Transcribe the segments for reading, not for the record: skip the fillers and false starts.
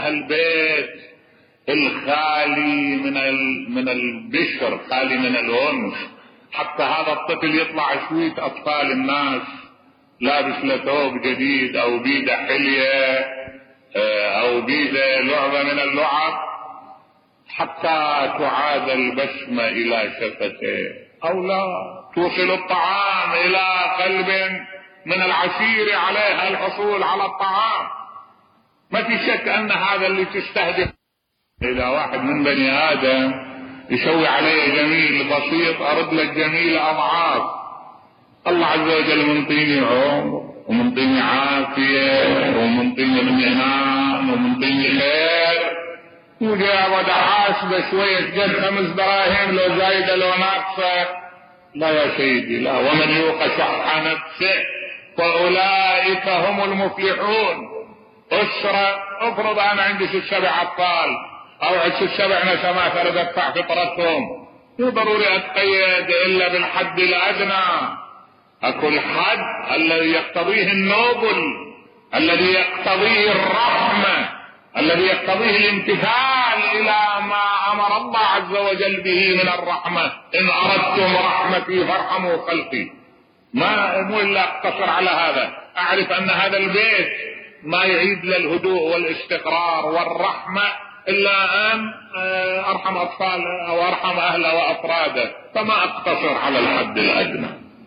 البيت الخالي من البشر، خالي من الأنس، حتى هذا الطفل يطلع شوية أطفال الناس لابس له ثوب جديد أو بيده حلية أو بيده لعبة من اللعب، حتى تعاد البسمة إلى شفته، أو لا توصل الطعام إلى قلب من العسير عليها الحصول على الطعام. ما في شك أن هذا اللي تستهدف. إذا واحد من بني آدم يسوي عليه جميل بسيط، أرد لك جميل أضعاف. الله عز وجل منطيني عمر ومنطيني عافية ومنطيني امتنان ومنطيني خير، وجاء ودعاس شوية قد 5 دراهم، لو زايدة لو ناقصة. لا يا سيدي لا، ومن يوق شح نفسه فأولئك هم المفلحون. أسرة، افرض أنا عندي 6-7 أطفال أو 6-7 نسمات أريد أدفع فطرتهم، مو ضروري أتقيد إلا بالحد الأدنى. أكو الحد الذي يقتضيه النوبل، الذي يقتضيه الرحمة، الذي يقتضيه الامتثال إلى ما أمر الله عز وجل به من الرحمة. إن أردتم رحمتي فارحموا خلقي. ما مو إلا أقتصر على هذا، أعرف أن هذا البيت ما يعيد للهدوء والاستقرار والرحمة إلا أن أرحم أطفاله أو أرحم أهله وأفراده، فما أقتصر على الحد الأدنى.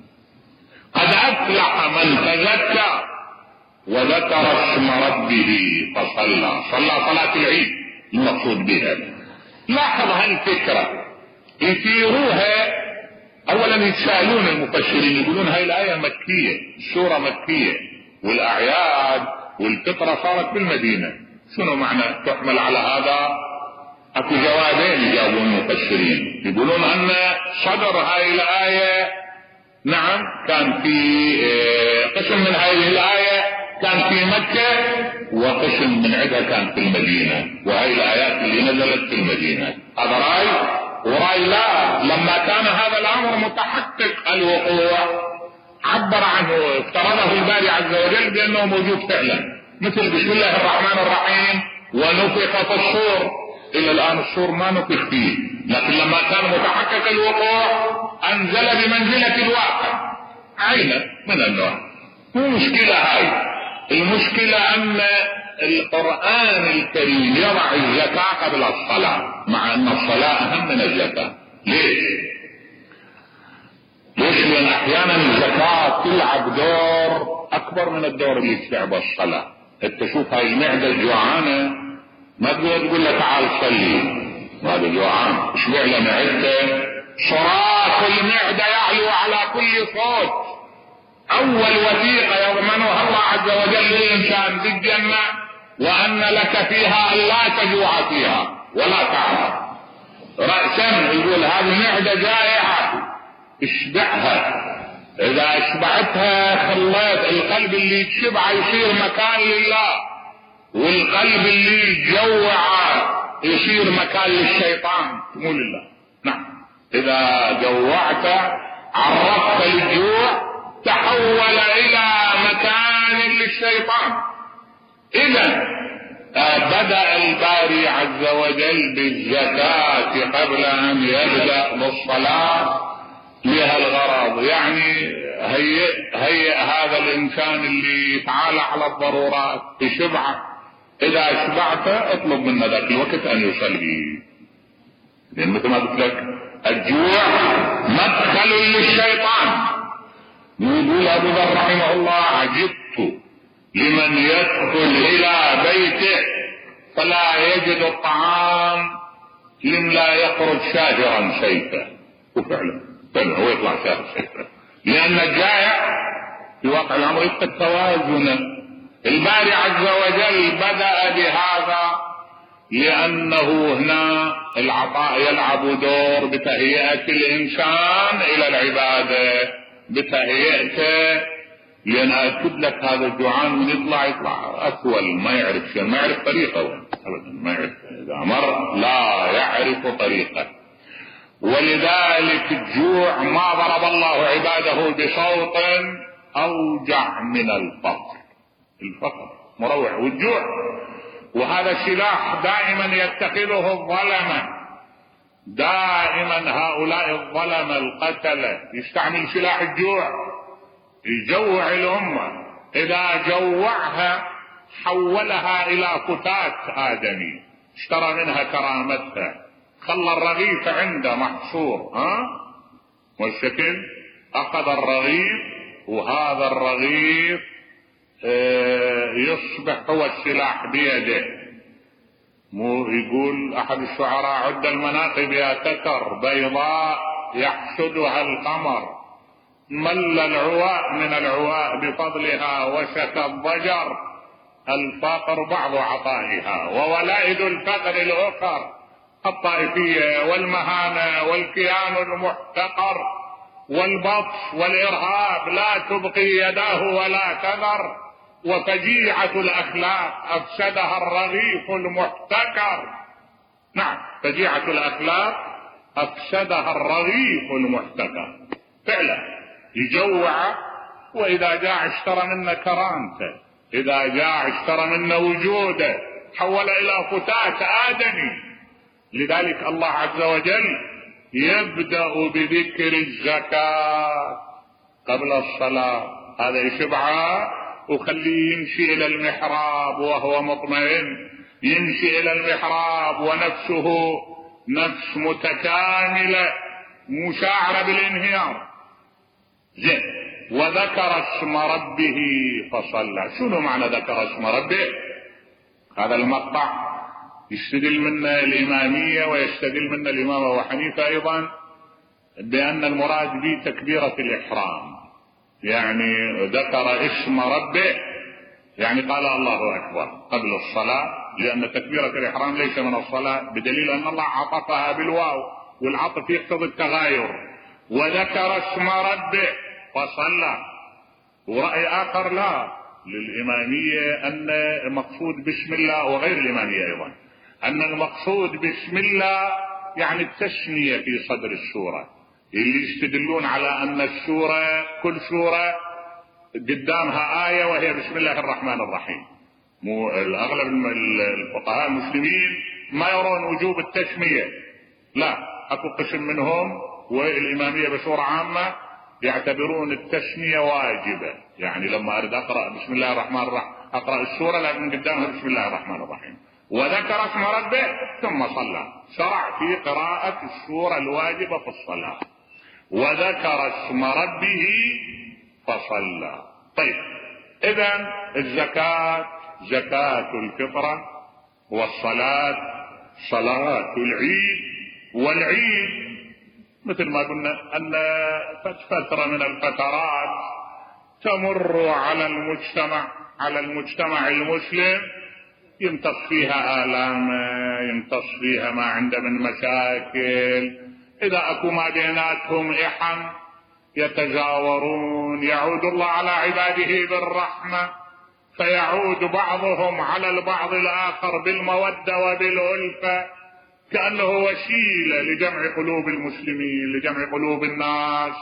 قد أفلح من تزكى وذكر اسم ربه فصلى. صلى صلاة العيد المقصود بها. لاحظ هالفكرة يثيروها. أولا يتساءلون المفسرين يقولون هاي الآية مكية، السورة مكية، والأعياد والفطرة صارت بالمدينة، شنو معنى تحمل على هذا؟ اكو جوابين يجاوبون المفسرين، يقولون ان صدر هاي الآية نعم كان في قسم من هذه الآية كان في مكة، وقسم من عدها كان في المدينة، وهي الآيات اللي نزلت في المدينة. هذا رأي، ورأي لا، لما كان هذا الأمر متحقق الوقوع عبر عنه، افترضه الباري عز وجل بأنه موجود فعلا، مثل بسم الله الرحمن الرحيم ونفخ في الصور. إلى الآن الصور ما نفخ فيه، لكن لما كان متحقق الوقوع أنزل بمنزلة الواقع عينا من النوع. مو مشكلة هاي، المشكلة أن القرآن الكريم يضع الزكاة قبل الصلاة، مع أن الصلاة أهم من الزكاة. ليش؟ لأن أحيانا الزكاة تلعب دور أكبر من الدور اللي تلعبه الصلاة. أنت شوف هاي المعدة الجوعانة ما تقول له تعال صلي، هذا جوعان، ايش معنى معدته؟ صراخ المعدة يعلو على كل صوت. أول وثيقة يضمنها الله عز وجل للإنسان بالجنة وأن لك فيها أن لا تجوع فيها ولا تعرف. رأسا يقول هذه معدة جائعة اشبعها، إذا اشبعتها خليت القلب اللي يتشبع يصير مكان لله، والقلب اللي يتجوع يصير مكان للشيطان مو لله. نعم، إذا جوعت عرفت الجوع تحول إلى مكان للشيطان. إذا بدأ الباري عز وجل بالزكاة قبل أن يبدأ بالصلاة لها الغرض، يعني هيئ هذا الإنسان اللي يتعالى على الضرورات يشبعه، إذا أشبعت اطلب منه ذاك الوقت أن يصلي، لأن مثل ما قلت لك الجوع مدخل للشيطان. يقول أبو ذر رحمه الله عجبت لمن يدخل إلى بيته فلا يجد الطعام لم لا يخرج شاجرا سيفا. وفعلا هو يطلع شاجر سيفا، لأن الجائع في واقع الأمر يفقد توازنه. الباري عز وجل بدأ بهذا لأنه هنا العطاء يلعب دور بتهيئة الإنسان إلى العبادة، بتهيئته، لأن أكد لك هذا الجوعان من يطلع أسول، ما يعرف شيء، ما يعرف طريقه أبدا، ما يعرف، إذا مر لا يعرف طريقه. ولذلك الجوع ما ضرب الله عباده بصوت أوجع من الفقر. الفقر مروع، والجوع وهذا سلاح دائما يتخذه الظلمة، دائما هؤلاء الظلمة القتلة يستعمل سلاح الجوع، يجوع الأمة، إذا جوعها حولها إلى فتات آدمي، اشترى منها كرامتها، خلى الرغيف عنده محصور، والشكل أخذ الرغيف، وهذا الرغيف يصبح هو السلاح بيده. مو يقول أحد الشعراء: عد المناقب يا تكر بيضاء يحسدها القمر، مل العواء من العواء بفضلها وشكى الضجر، الفقر بعض عطائها وولائد الفقر الأخر، الطائفية والمهانة والكيان المحتقر والبطش والإرهاب لا تبقي يداه ولا تذر، وفجيعة الأخلاق أفسدها الرغيف المحتكر. نعم، فجيعة الأخلاق أفسدها الرغيف المحتكر. فعلا يجوع، وإذا جاع اشترى منا كرامته، إذا جاع اشترى منا وجوده، حول إلى فتات آدمي. لذلك الله عز وجل يبدأ بذكر الزكاة قبل الصلاة، هذا يشبعه وخليه يمشي إلى المحراب وهو مطمئن، يمشي إلى المحراب ونفسه نفس متكاملة مشاعرة بالانهيار. زين، وذكر اسم ربه فصلى. شنو معنى ذكر اسم ربه؟ هذا المقطع يستدل منه الإمامية ويستدل منه الإمام أبو حنيفة أيضا بأن المراد به تكبيرة الإحرام، يعني ذكر اسم ربه، يعني قال الله أكبر قبل الصلاة، لأن تكبيرة الإحرام ليس من الصلاة، بدليل أن الله عطفها بالواو، والعطف يقتضي التغاير. وذكر اسم ربه فصلى. ورأي آخر لا للإمامية أن المقصود بسم الله، وغير الإمامية أيضا، أن المقصود بسم الله يعني التسمية في صدر السورة، اللي يستدلون على أن السورة كل سورة قدامها آية وهي بسم الله الرحمن الرحيم. مو الأغلب الفقهاء المسلمين ما يرون وجوب التسمية، لا، أكو قسم منهم والإمامية بصورة عامة يعتبرون التسمية واجبة، يعني لما أريد أقرأ بسم الله الرحمن الرحيم أقرأ السورة لكن قدامها بسم الله الرحمن الرحيم. وذكر اسم ربه ثم صلى، شرع في قراءة السورة الواجبة في الصلاة. وذكر اسم ربه فصلى. طيب، إذن الزكاة زكاة الفطرة، والصلاة صلاة العيد. والعيد مثل ما قلنا أن فترة من الفترات تمر على المجتمع المسلم، يمتص فيها آلامه، يمتص فيها ما عنده من مشاكل، إذا أكو ما بيناتهم إحن يتجاورون، يعود الله على عباده بالرحمة، فيعود بعضهم على البعض الآخر بالمودة وبالألفة، كأنه وسيلة لجمع قلوب المسلمين، لجمع قلوب الناس،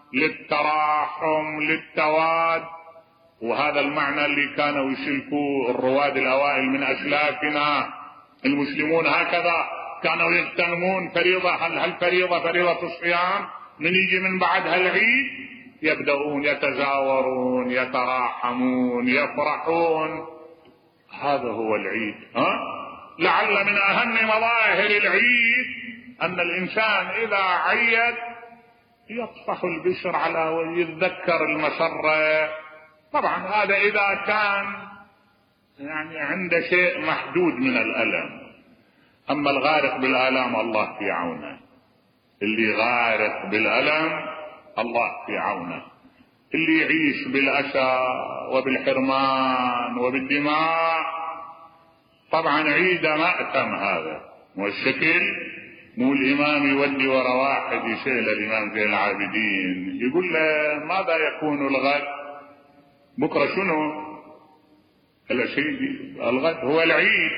للتراحم، للتواد. وهذا المعنى اللي كانوا يسلكوه الرواد الأوائل من أسلافنا المسلمون، هكذا كانوا يغتنمون فريضة. هالفريضة فريضة الصيام، من يجي من بعدها العيد يبدأون يتزاورون، يتراحمون، يفرحون. هذا هو العيد. لعل من أهم مظاهر العيد أن الإنسان إذا عيد يطفح البشر على ويتذكر المسرة. طبعا هذا إذا كان يعني عنده شيء محدود من الألم، أما الغارق بالآلام الله في عونه، اللي غارق بالألم الله في عونه، اللي يعيش بالأسى وبالحرمان وبالدماء طبعا عيده مأتم هذا. والشكل مو الإمام يولي ورا واحد يسأل الإمام زين العابدين يقول له ماذا يكون الغد؟ بكرة شنو؟ قال سيدي الغد هو العيد.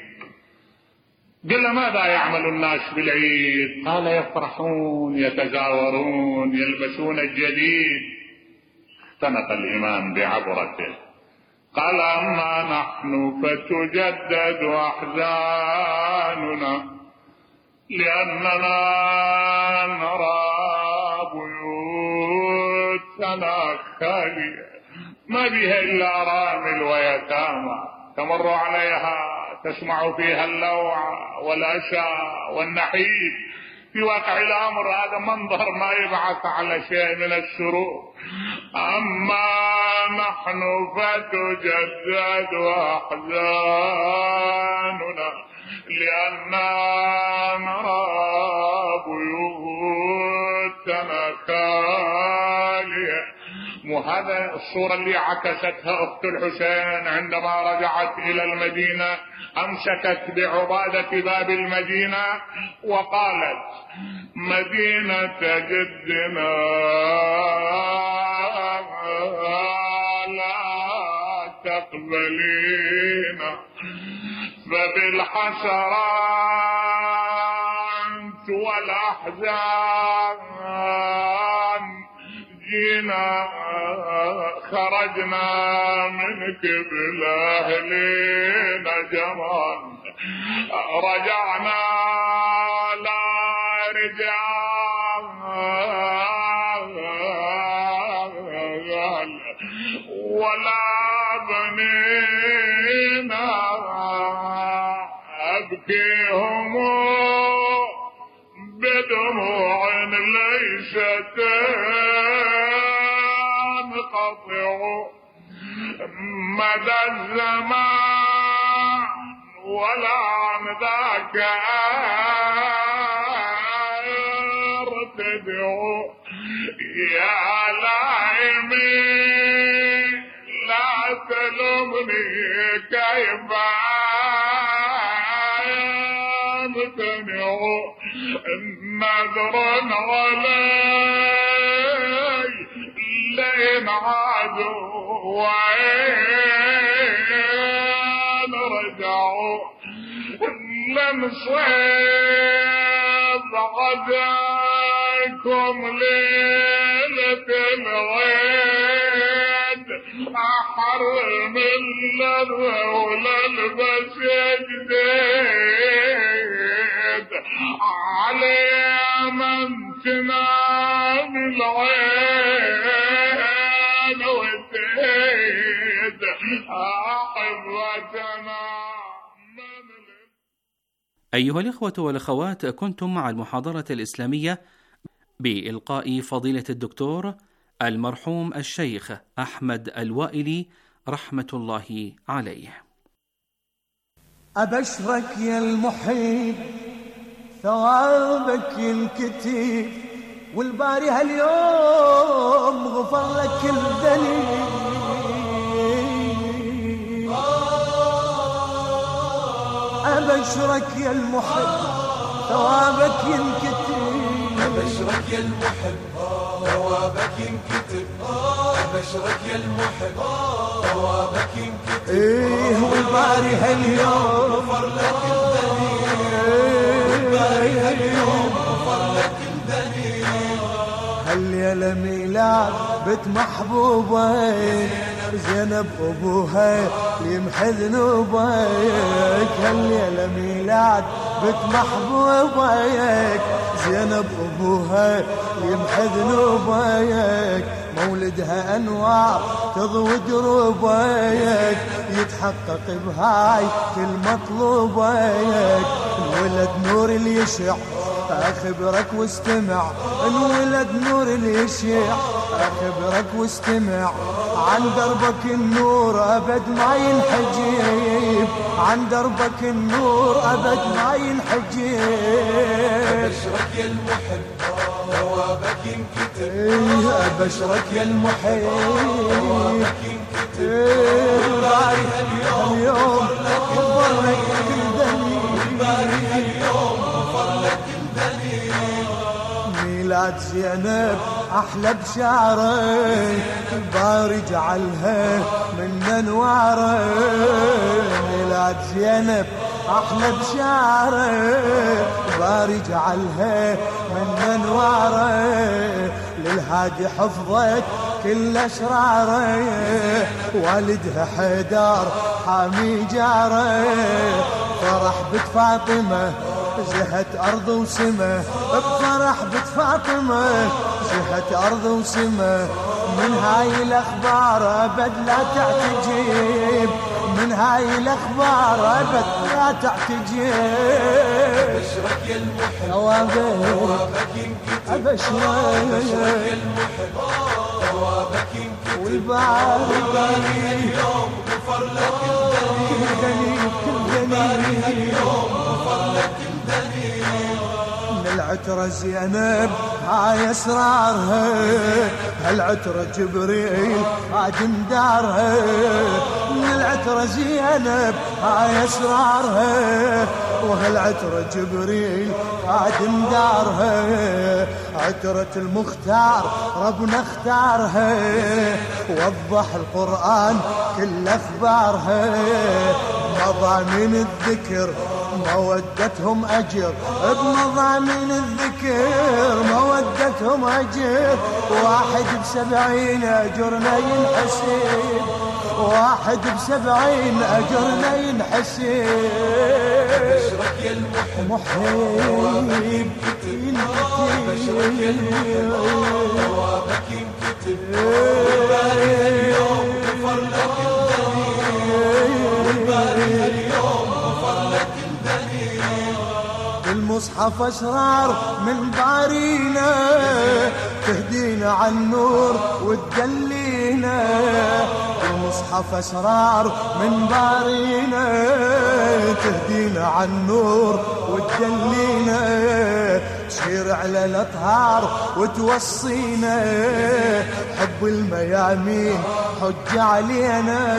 قال له ماذا يعمل الناس بالعيد؟ قال يفرحون، يتزاورون، يلبسون الجديد. اختنق الإمام بعبرته قال أما نحن فتجدد أحزاننا لأننا نرى بيوتنا خالية ما بها إلا أرامل ويتامى تمر عليها تسمع فيها اللوع والأشى والنحيب. في واقع الأمر هذا منظر ما يبعث على شيء من السرور. أما نحن فتجدد أحزاننا لأننا نرى بيوتنا خالية. وهذا الصورة اللي عكستها أخت الحسين عندما رجعت إلى المدينة، أمسكت بعبادة باب المدينة وقالت: مدينة جدنا لا تقبلينا فبالحسرات والأحزان جينا خرجنا منك بالأهلين جمال رجعنا لا رجال ولا بنينا أبكيهم بدموع ليست تنقطع مدى الزمان ولا عن ذاك ارتدع. يا لائمي لا تلومني كيف امتنع نذر علي لين عدوين رجعوا لن صيب غداكم ليلة الغيد أحرم اللذول البس جديد علي من تنام العين وتهيد أحبتنا. أيها الإخوة والأخوات، كنتم مع المحاضرة الإسلامية بإلقاء فضيلة الدكتور المرحوم الشيخ أحمد الوائلي رحمة الله عليه. أبشرك يا المحيط ثوابك ينكتب والباري هاليوم غفر لك الذنب. أبشرك يا المحب ثوابك ينكتب. أبشرك يا المحب ثوابك ينكتب. أبشرك يا المحب ثوابك ينكتب. إيه والباري هاليوم غفر لك الذنب. والباري هاليوم غفر لك الذنب. هالليلة ميلاد بنت محبوبين زينب أبوها يمحي ذنوبك. هالليلة ميلاد بنت محبوبك زينب أبوها يمحي ذنوبك. مولدها أنوار تضوي دروبك يتحقق بهاي كل مطلوبك. الولد نور اللي يشع أخبرك واستمع. الولد نور اللي يشع أخبرك واستمع. عن دربك النور أبد ما ينحجب. عن دربك النور أبد ما ينحجب. أبشرك يا المحب ثوابك ينكتب. أبشرك يا المحب ثوابك ينكتب. والباري هاليوم غفر لك الذنب. والباري هاليوم غفر لك الذنب. ميلاد زينب أحلى بشعرك الباري جعلها من أنوارك. ميلاد زينب أحلى بشعرك الباري جعلها من أنوارك. للهادي حفظك كل أسراره، والدها حيدر حامي جاره، فرح بنت فاطمة زهت أرض وسماء، بفرح بنت فاطمة زهت أرض وسماء، من هاي الأخبار أبد لا تعتجب، من هاي الأخبار أبد لا تعتجب. أبشرك يا المحب ثوابك ينكتب، أبشرك يا المحب ثوابك ينكتب، والباري اليوم غفر لك الدليل، والباري اليوم غفر لك الدليل. من العترة زينب هاي أسرارها، هالعترة جبريل هاجم دارها، من العترة زينب هاي أسرارها، وهالعترة جبريل هاجم دارها، عترة المختار ربنا اختارها، وضح القرآن كل أخبارها، مضامين الذكر مودتهم أجر، بمضامين الذكر مودتهم أجر، واحد ب70 أجرنا ينحسب، واحد ب70 أجرنا ينحسب. أبشرك يا المحب ثوابك ينكتب، أبشرك يا المحب ثوابك ينكتب، والباري اليوم غفر لك الدليل، والباري اليوم غفر لك الدليل. المصحف أسرار من بارينا تهدينا عن النور وتدلينا، المصحف أسرار من بارينا تهدينا عن النور وتدلينا، تشير على الأطهار وتوصينا، حب الميامين حج علينا،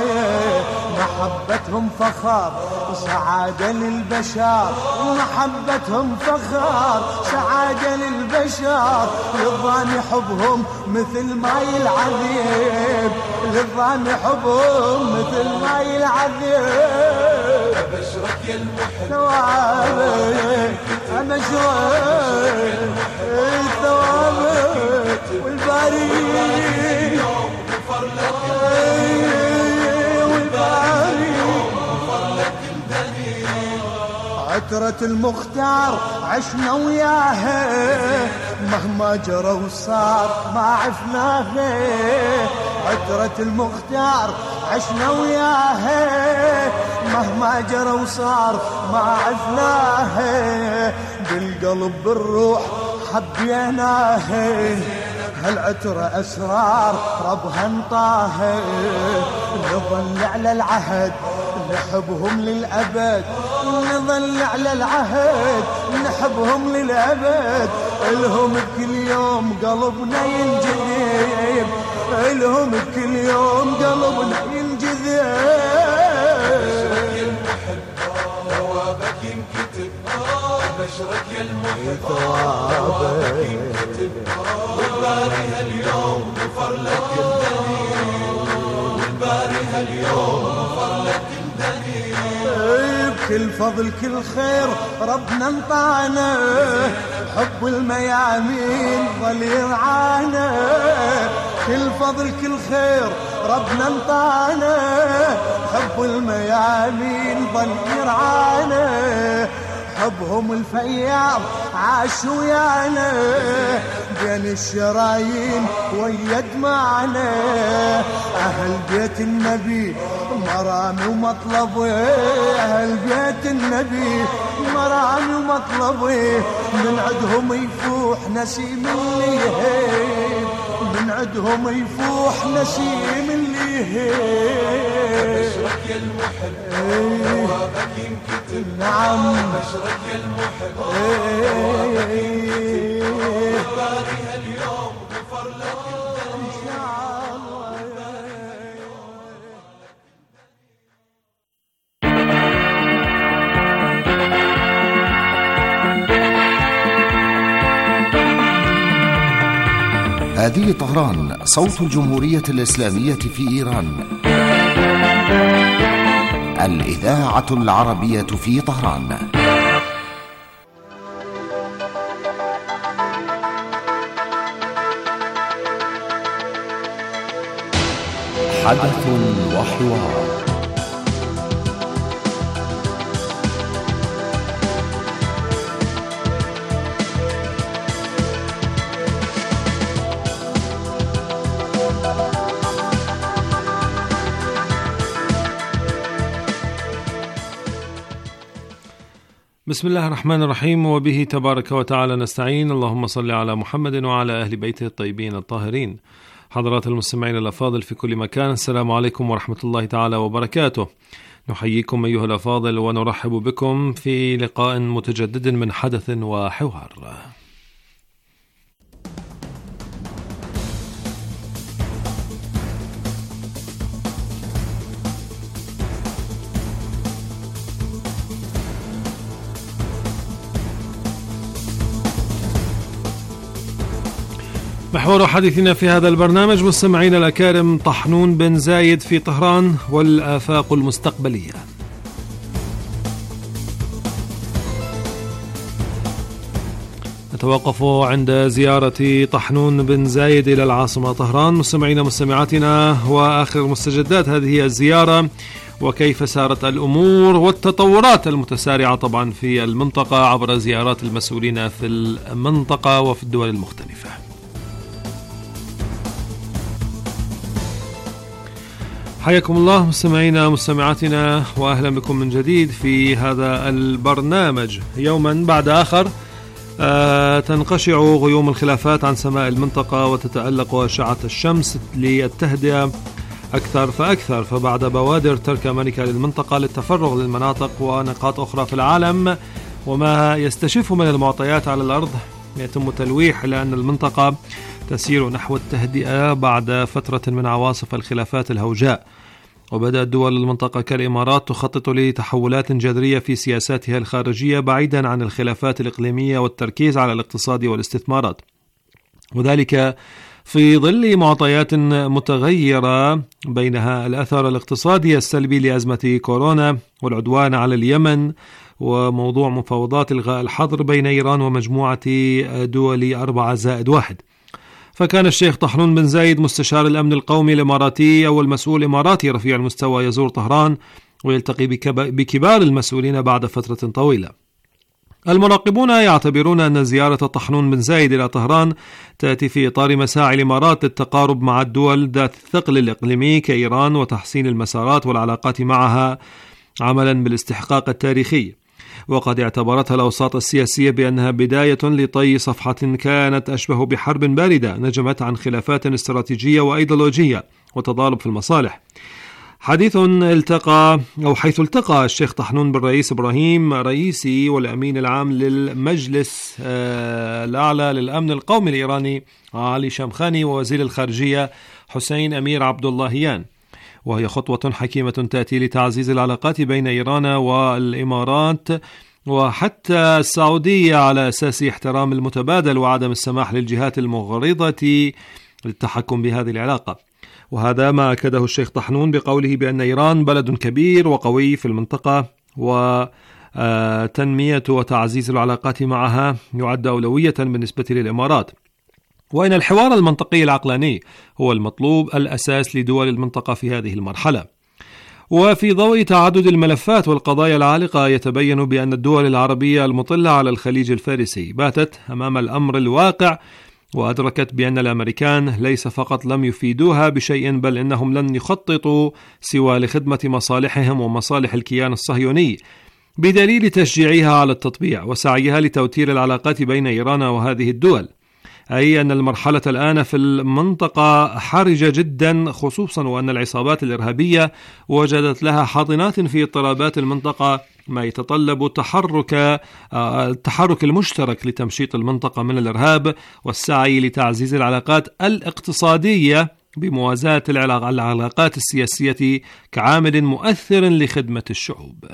محبتهم فخار سعادة للبشر، محبتهم فخار سعادة للبشر، للظان حبهم مثل ماي العذيب، للظان حبهم مثل ماي العذيب. أبشرك يا المحب ثوابك أبشرك ثوابك، والباري اليوم غفر لك والباري غفر لك الدليل. عترة المختار عشنا وياها، مهما جرى وصار ما عفناها، عترة المختار عشنا وياها، مهما جرى وصار ما عفناها، بالقلب بالروح حبيناها، هالعترة أسرار ربها انطاها، نظل على العهد نحبهم للأبد، نظل على العهد نحبهم للأبد، إلهم كل يوم قلبنا ينجذب، إلهم كل يوم قلبنا ينجذب. أبشرك يا المحب ثوابك ينكتب، أبشرك يا المحب ثوابك ينكتب، والباري اليوم غفر لك الدليل، والباري اليوم غفر لك الدليل. بكل فضل كل خير ربنا انطانا، حب الميامين ظل يرعانا، كل فضل كل خير ربنا انطانا، حب الميامين ظل يرعانا، حبهم الفياض عاش ويانا، بين الشرايين ويا دمعنا، أهل بيت النبي مرامي ومطلبي، أهل بيت النبي مرامي ومطلبي، من عندهم يفوح نسيم الليل، من عندهم يفوح نسيم الليل. أبشرك يا المحب ثوابك ينكتب، نعم أبشرك يا المحب ثوابك ينكتب، والباري اليوم غفر لك الدليل. هذه طهران صوت الجمهورية الإسلامية في إيران، الإذاعة العربية في طهران. حدث وحوار. بسم الله الرحمن الرحيم، وبه تبارك وتعالى نستعين. اللهم صل على محمد وعلى أهل بيته الطيبين الطاهرين. حضرات المستمعين الأفاضل في كل مكان، السلام عليكم ورحمة الله تعالى وبركاته. نحييكم أيها الأفاضل ونرحب بكم في لقاء متجدد من حدث وحوار. محور حديثنا في هذا البرنامج مستمعين الأكارم طحنون بن زايد في طهران والآفاق المستقبلية. نتوقف عند زيارة طحنون بن زايد إلى العاصمة طهران. مستمعين مستمعاتنا، وآخر مستجدات هذه الزيارة وكيف سارت الأمور والتطورات المتسارعة طبعا في المنطقة عبر زيارات المسؤولين في المنطقة وفي الدول المختلفة. حياكم الله مستمعينا مستمعاتنا، وأهلا بكم من جديد في هذا البرنامج. يوما بعد آخر تنقشع غيوم الخلافات عن سماء المنطقة وتتألق أشعة الشمس للتهدئة أكثر فأكثر، فبعد بوادر ترك أمريكا للمنطقة للتفرغ للمناطق ونقاط أخرى في العالم وما يستشف من المعطيات على الأرض، يتم تلويح لأن المنطقة تسير نحو التهدئة بعد فترة من عواصف الخلافات الهوجاء. وبدأت دول المنطقة كالإمارات تخطط لتحولات جذرية في سياساتها الخارجية بعيدا عن الخلافات الإقليمية والتركيز على الاقتصاد والاستثمارات، وذلك في ظل معطيات متغيرة، بينها الأثر الاقتصادي السلبي لأزمة كورونا والعدوان على اليمن وموضوع مفاوضات إلغاء الحظر بين إيران ومجموعة دول 4+1. فكان الشيخ طحنون بن زايد مستشار الأمن القومي الإماراتي أول مسؤول إماراتي رفيع المستوى يزور طهران ويلتقي بكبار المسؤولين بعد فترة طويلة. المراقبون يعتبرون أن زيارة طحنون بن زايد إلى طهران تأتي في إطار مساعي الإمارات للتقارب مع الدول ذات الثقل الإقليمي كإيران وتحسين المسارات والعلاقات معها عملا بالاستحقاق التاريخي. وقد اعتبرتها الأوساط السياسية بأنها بداية لطي صفحة كانت أشبه بحرب باردة نجمت عن خلافات استراتيجية وأيديولوجية وتضارب في المصالح. حيث التقى الشيخ طحنون بالرئيس إبراهيم رئيسي والأمين العام للمجلس الأعلى للأمن القومي الإيراني علي شامخاني ووزير الخارجية حسين أمير عبد اللهيان، وهي خطوة حكيمة تأتي لتعزيز العلاقات بين إيران والإمارات وحتى السعودية على أساس احترام المتبادل وعدم السماح للجهات المغرضة للتحكم بهذه العلاقة. وهذا ما أكده الشيخ طحنون بقوله بأن إيران بلد كبير وقوي في المنطقة، وتنمية وتعزيز العلاقات معها يعد أولوية بالنسبة للإمارات، وإن الحوار المنطقي العقلاني هو المطلوب الأساس لدول المنطقة في هذه المرحلة. وفي ضوء تعدد الملفات والقضايا العالقة يتبين بأن الدول العربية المطلة على الخليج الفارسي باتت أمام الأمر الواقع، وأدركت بأن الأمريكان ليس فقط لم يفيدوها بشيء، بل إنهم لن يخططوا سوى لخدمة مصالحهم ومصالح الكيان الصهيوني، بدليل تشجيعها على التطبيع وسعيها لتوتير العلاقات بين إيران وهذه الدول. أي أن المرحلة الآن في المنطقة حرجة جدا، خصوصا وأن العصابات الإرهابية وجدت لها حاضنات في اضطرابات المنطقة، ما يتطلب التحرك المشترك لتمشيط المنطقة من الإرهاب والسعي لتعزيز العلاقات الاقتصادية بموازاة العلاقات السياسية كعامل مؤثر لخدمة الشعوب.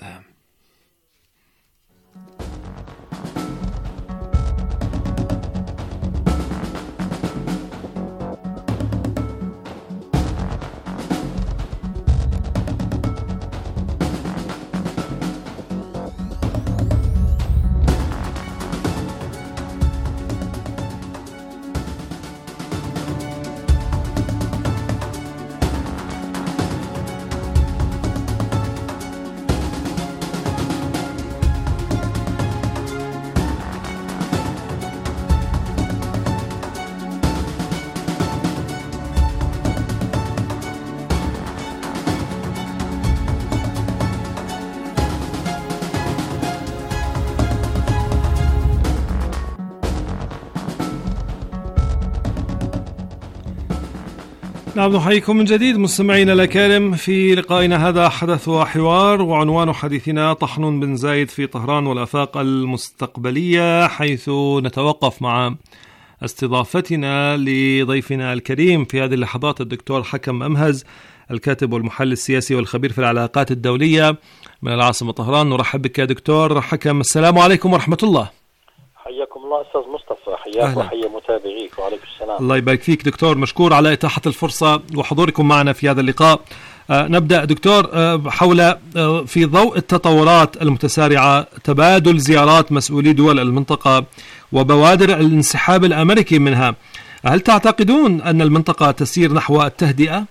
نعم، نحييكم من جديد مستمعينا الأكارم في لقائنا هذا حدث وحوار، وعنوان حديثنا طحن بن زايد في طهران والآفاق المستقبلية، حيث نتوقف مع استضافتنا لضيفنا الكريم في هذه اللحظات الدكتور حكم أمهز، الكاتب والمحلل السياسي والخبير في العلاقات الدولية من العاصمة طهران. نرحب بك يا دكتور حكم. السلام عليكم ورحمة الله. حياكم الله أستاذ مصطفى، حياك وحيا متابعيك. وعليكم السلام. الله يبارك فيك دكتور، مشكور على إتاحة الفرصة وحضوركم معنا في هذا اللقاء. نبدأ دكتور حول في ضوء التطورات المتسارعة، تبادل زيارات مسؤولي دول المنطقة وبوادر الانسحاب الأمريكي منها، هل تعتقدون أن المنطقة تسير نحو التهدئة؟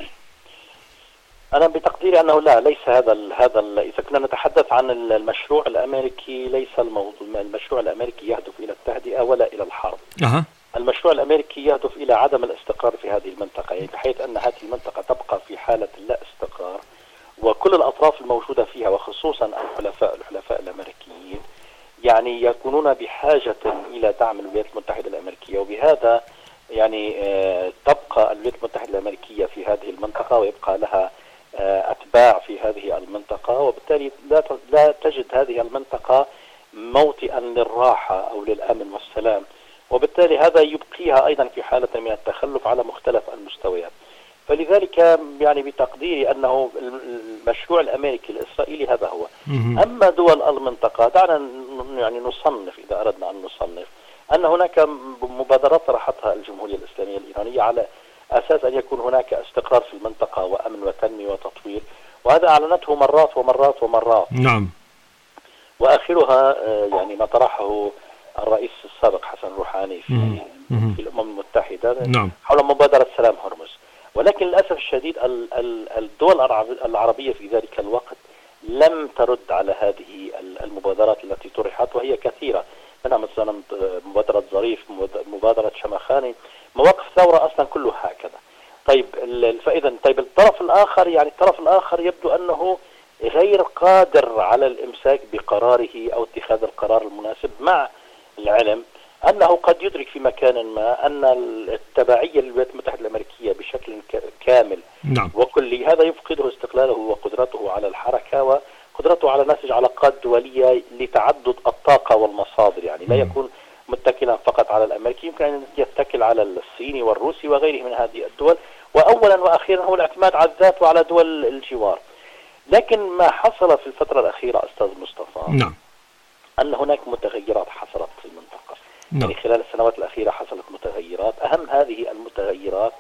أنا بتقديري أنه لا، ليس هذا إذا كنا نتحدث عن المشروع الأمريكي، ليس المشروع الأمريكي يهدف إلى التهدئة ولا إلى الحرب. المشروع الأمريكي يهدف إلى عدم الاستقرار في هذه المنطقة، يعني بحيث أن هذه المنطقة تبقى في حالة لا استقرار، وكل الأطراف الموجودة فيها وخصوصا الحلفاء الأمريكيين يعني يكونون بحاجة إلى دعم الولايات المتحدة الأمريكية، وبهذا يعني تبقى الولايات المتحدة الأمريكية في هذه المنطقة ويبقى لها أتباع في هذه المنطقة، وبالتالي لا تجد هذه المنطقة موطئا للراحة أو للأمن والسلام، وبالتالي هذا يبقيها أيضا في حالة من التخلف على مختلف المستويات. فلذلك يعني بتقديري أنه المشروع الأمريكي الإسرائيلي هذا هو. أما دول المنطقة دعنا يعني نصنف، إذا أردنا أن نصنف، أن هناك مبادرات طرحتها الجمهورية الإسلامية الإيرانية على أساس أن يكون هناك استقرار في المنطقة وأمن وتنمية وتطوير، وهذا أعلنته مرات ومرات ومرات. نعم. وآخرها يعني ما طرحه الرئيس السابق حسن روحاني في الأمم المتحدة. نعم. حول مبادرة سلام هرمز. ولكن للأسف الشديد الدول العربية في ذلك الوقت لم ترد على هذه المبادرات التي طرحت، وهي كثيرة، منها مثلا مبادرة ظريف، مبادرة شمخاني، مواقف ثورة أصلا كله هكذا. طيب فإذا الطرف الآخر يبدو أنه غير قادر على الإمساك بقراره أو اتخاذ القرار المناسب، مع العلم أنه قد يدرك في مكان ما أن التبعية للولايات المتحدة الأمريكية بشكل كامل نعم. وكلي هذا يفقده استقلاله وقدرته على الحركة وقدرته على نسج علاقات دولية لتعدد الطاقة والمصادر، يعني لا يكون متكلا فقط على الأمريكي، يمكن أن يتكل على الصيني والروسي وغيره من هذه الدول، وأولا وأخيرا هو الاعتماد على الذات وعلى دول الجوار. لكن ما حصل في الفترة الأخيرة أستاذ مصطفى نعم. أن هناك متغيرات حصلت في المنطقة. نعم. يعني خلال السنوات الأخيرة حصلت متغيرات، أهم هذه المتغيرات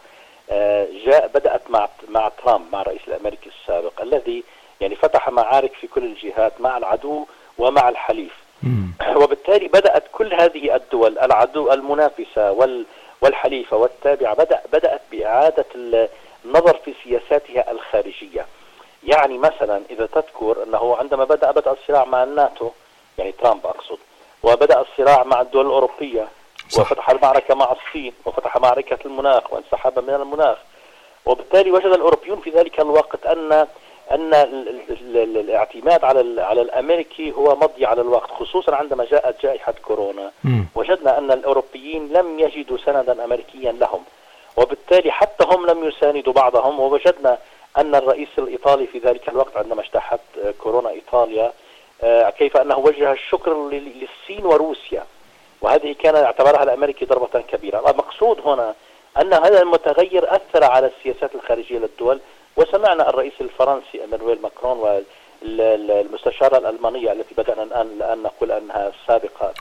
بدأت مع ترامب، مع الرئيس الأمريكي السابق، الذي يعني فتح معارك في كل الجهات مع العدو ومع الحليف. وبالتالي بدأت كل هذه الدول، العدو المنافسة والحليفة والتابعة، بدأت بإعادة النظر في سياساتها الخارجية. يعني مثلا إذا تذكر أنه عندما بدأ الصراع مع الناتو، يعني ترامب أقصد، وبدأ الصراع مع الدول الأوروبية، وفتح المعركة مع الصين، وفتح معركة المناخ وانسحب من المناخ، وبالتالي وجد الأوروبيون في ذلك الوقت أن الاعتماد على الأمريكي هو مضي على الوقت، خصوصا عندما جاءت جائحة كورونا. وجدنا أن الأوروبيين لم يجدوا سندا أمريكيا لهم، وبالتالي حتى هم لم يساندوا بعضهم. ووجدنا أن الرئيس الإيطالي في ذلك الوقت عندما اجتاحت كورونا إيطاليا كيف أنه وجه الشكر للصين وروسيا، وهذه كان اعتبرها الأمريكي ضربة كبيرة. المقصود هنا أن هذا المتغير أثر على السياسات الخارجية للدول، وسمعنا الرئيس الفرنسي إيمانويل ماكرون والمستشارة الألمانية التي بدأنا الآن نقول أنها سابقة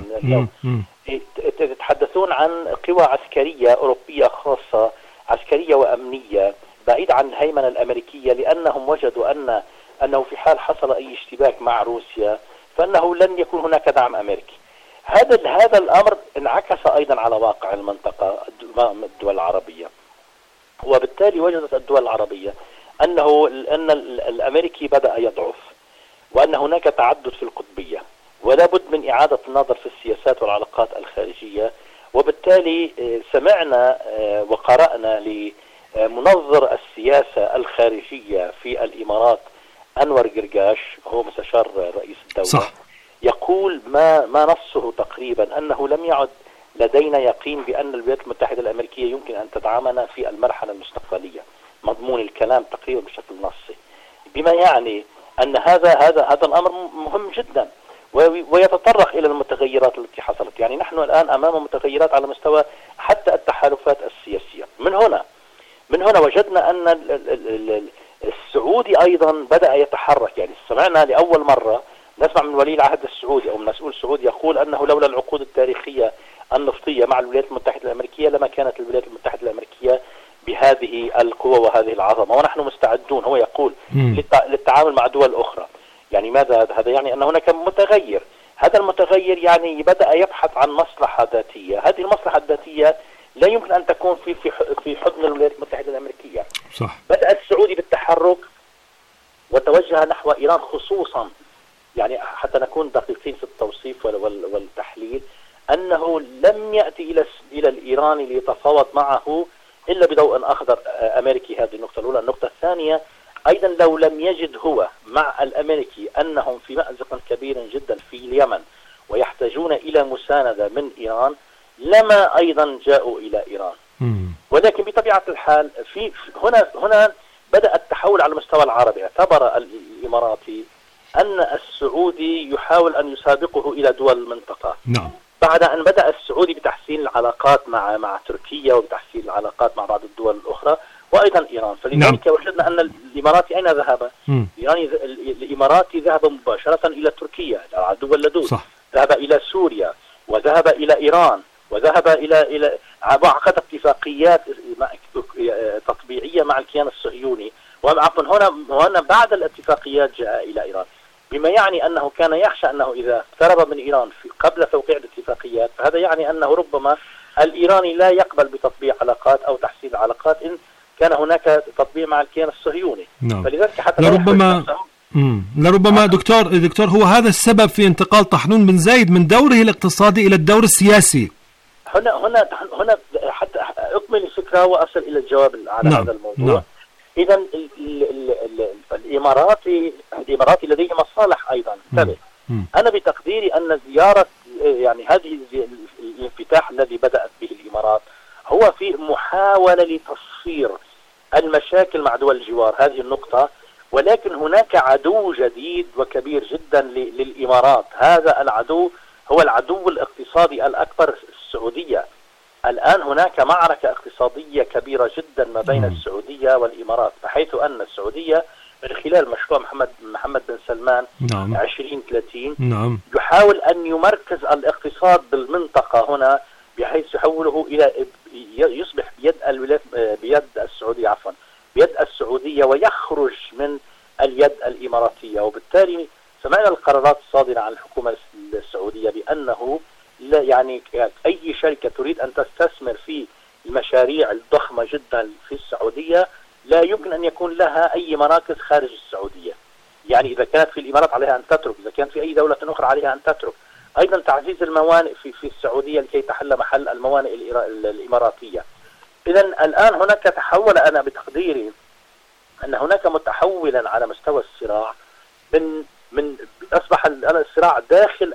يتحدثون عن قوى عسكرية أوروبية خاصة، عسكرية وأمنية بعيد عن الهيمنة الأمريكية، لأنهم وجدوا أنه في حال حصل أي اشتباك مع روسيا فإنه لن يكون هناك دعم أمريكي. هذا الأمر انعكس أيضا على واقع المنطقة، الدول العربية، وبالتالي وجدت الدول العربية أن الأمريكي بدأ يضعف، وأن هناك تعدد في القطبية، ولا بد من إعادة النظر في السياسات والعلاقات الخارجية. وبالتالي سمعنا وقرأنا لمنظر السياسة الخارجية في الإمارات أنور قرقاش، هو مستشار رئيس الدولة، صح. يقول ما نصه تقريبا أنه لم يعد لدينا يقين بأن الولايات المتحدة الأمريكية يمكن أن تدعمنا في المرحلة المستقبلية. مضمون الكلام تقريبا بشكل نصي، بما يعني أن هذا الأمر مهم جدا ويتطرق إلى المتغيرات التي حصلت. يعني نحن الآن أمام متغيرات على مستوى حتى التحالفات السياسية. من هنا وجدنا أن السعودي أيضا بدأ يتحرك. يعني سمعنا لأول مرة نسمع من ولي العهد السعودي أو مسؤول سعودي يقول أنه لولا العقود التاريخية النفطية مع الولايات المتحدة الأمريكية لما كانت الولايات المتحدة الأمريكية بهذه القوة وهذه العظمة، ونحن مستعدون، هو يقول، للتعامل مع دول أخرى. يعني ماذا هذا؟ يعني أن هناك متغير، هذا المتغير يعني بدأ يبحث عن مصلحة ذاتية. هذه المصلحة الذاتية لا يمكن أن تكون في حضن الولايات المتحدة الأمريكية. صح. بدأ السعودي بالتحرك وتوجه نحو إيران خصوصا. يعني حتى نكون دقيقين في التوصيف والتحليل، أنه لم يأتي إلى الإيراني ليتفاوض معه إلا بضوء أخضر أمريكي. هذه النقطة الأولى. النقطة الثانية أيضا، لو لم يجد هو مع الأمريكي أنهم في مأزق كبير جدا في اليمن ويحتاجون إلى مساندة من إيران لما أيضا جاءوا إلى إيران. ولكن بطبيعة الحال هنا بدأ التحول على المستوى العربي. اعتبر الإماراتي أن السعودي يحاول أن يسابقه إلى دول المنطقة. نعم. بعد أن بدأ السعودي بتحسين العلاقات مع تركيا وبتحسين العلاقات مع بعض الدول الأخرى وأيضا إيران. فلذلك وجدنا أن الإماراتي أين ذهب؟ الإماراتي ذهب مباشرة إلى تركيا العدو اللدود، ذهب إلى سوريا وذهب إلى إيران وذهب إلى عقد اتفاقيات تطبيعية مع الكيان الصهيوني. هنا بعد الاتفاقيات جاء إلى إيران، بما يعني أنه كان يخشى أنه إذا اقترب من إيران قبل توقيع الاتفاقيات، فهذا يعني أنه ربما الإيراني لا يقبل بتطبيع علاقات أو تحسين العلاقات إن كان هناك تطبيع مع الكيان الصهيوني. نعم. فلذلك حتى لربما دكتور هو هذا السبب في انتقال طحنون بن زايد من دوره الاقتصادي إلى الدور السياسي. هنا حتى أكمل الفكرة وأصل إلى الجواب على هذا الموضوع. إذا الإماراتي لديه مصالح أيضا. أنا بتقديري أن زيارة يعني هذه الانفتاح الذي بدأت به الإمارات هو في محاولة لتصفير المشاكل مع دول الجوار، هذه النقطة. ولكن هناك عدو جديد وكبير جدا للإمارات. هذا العدو هو العدو الاقتصادي الأكبر، السعودية. الآن هناك معركة اقتصادية كبيرة جدا ما بين السعودية والإمارات، بحيث أن السعودية من خلال مشروع محمد بن سلمان 2030 يحاول أن يمركز الاقتصاد بالمنطقة هنا، بحيث يحوله إلى يصبح بيد السعودية ويخرج من اليد الإماراتية. وبالتالي سمعنا القرارات الصادرة عن الحكومة السعودية بأنه لا يعني أي شركة تريد أن تستثمر في المشاريع الضخمة جدا في السعودية لا يمكن أن يكون لها أي مراكز خارج السعودية. يعني إذا كانت في الإمارات عليها أن تترك، إذا كانت في أي دولة أخرى عليها أن تترك. أيضا تعزيز الموانئ في السعودية لكي تحل محل الموانئ الإماراتية. إذا الآن هناك تحول، أنا بتقديري أن هناك متحولا على مستوى الصراع من أصبح الصراع داخل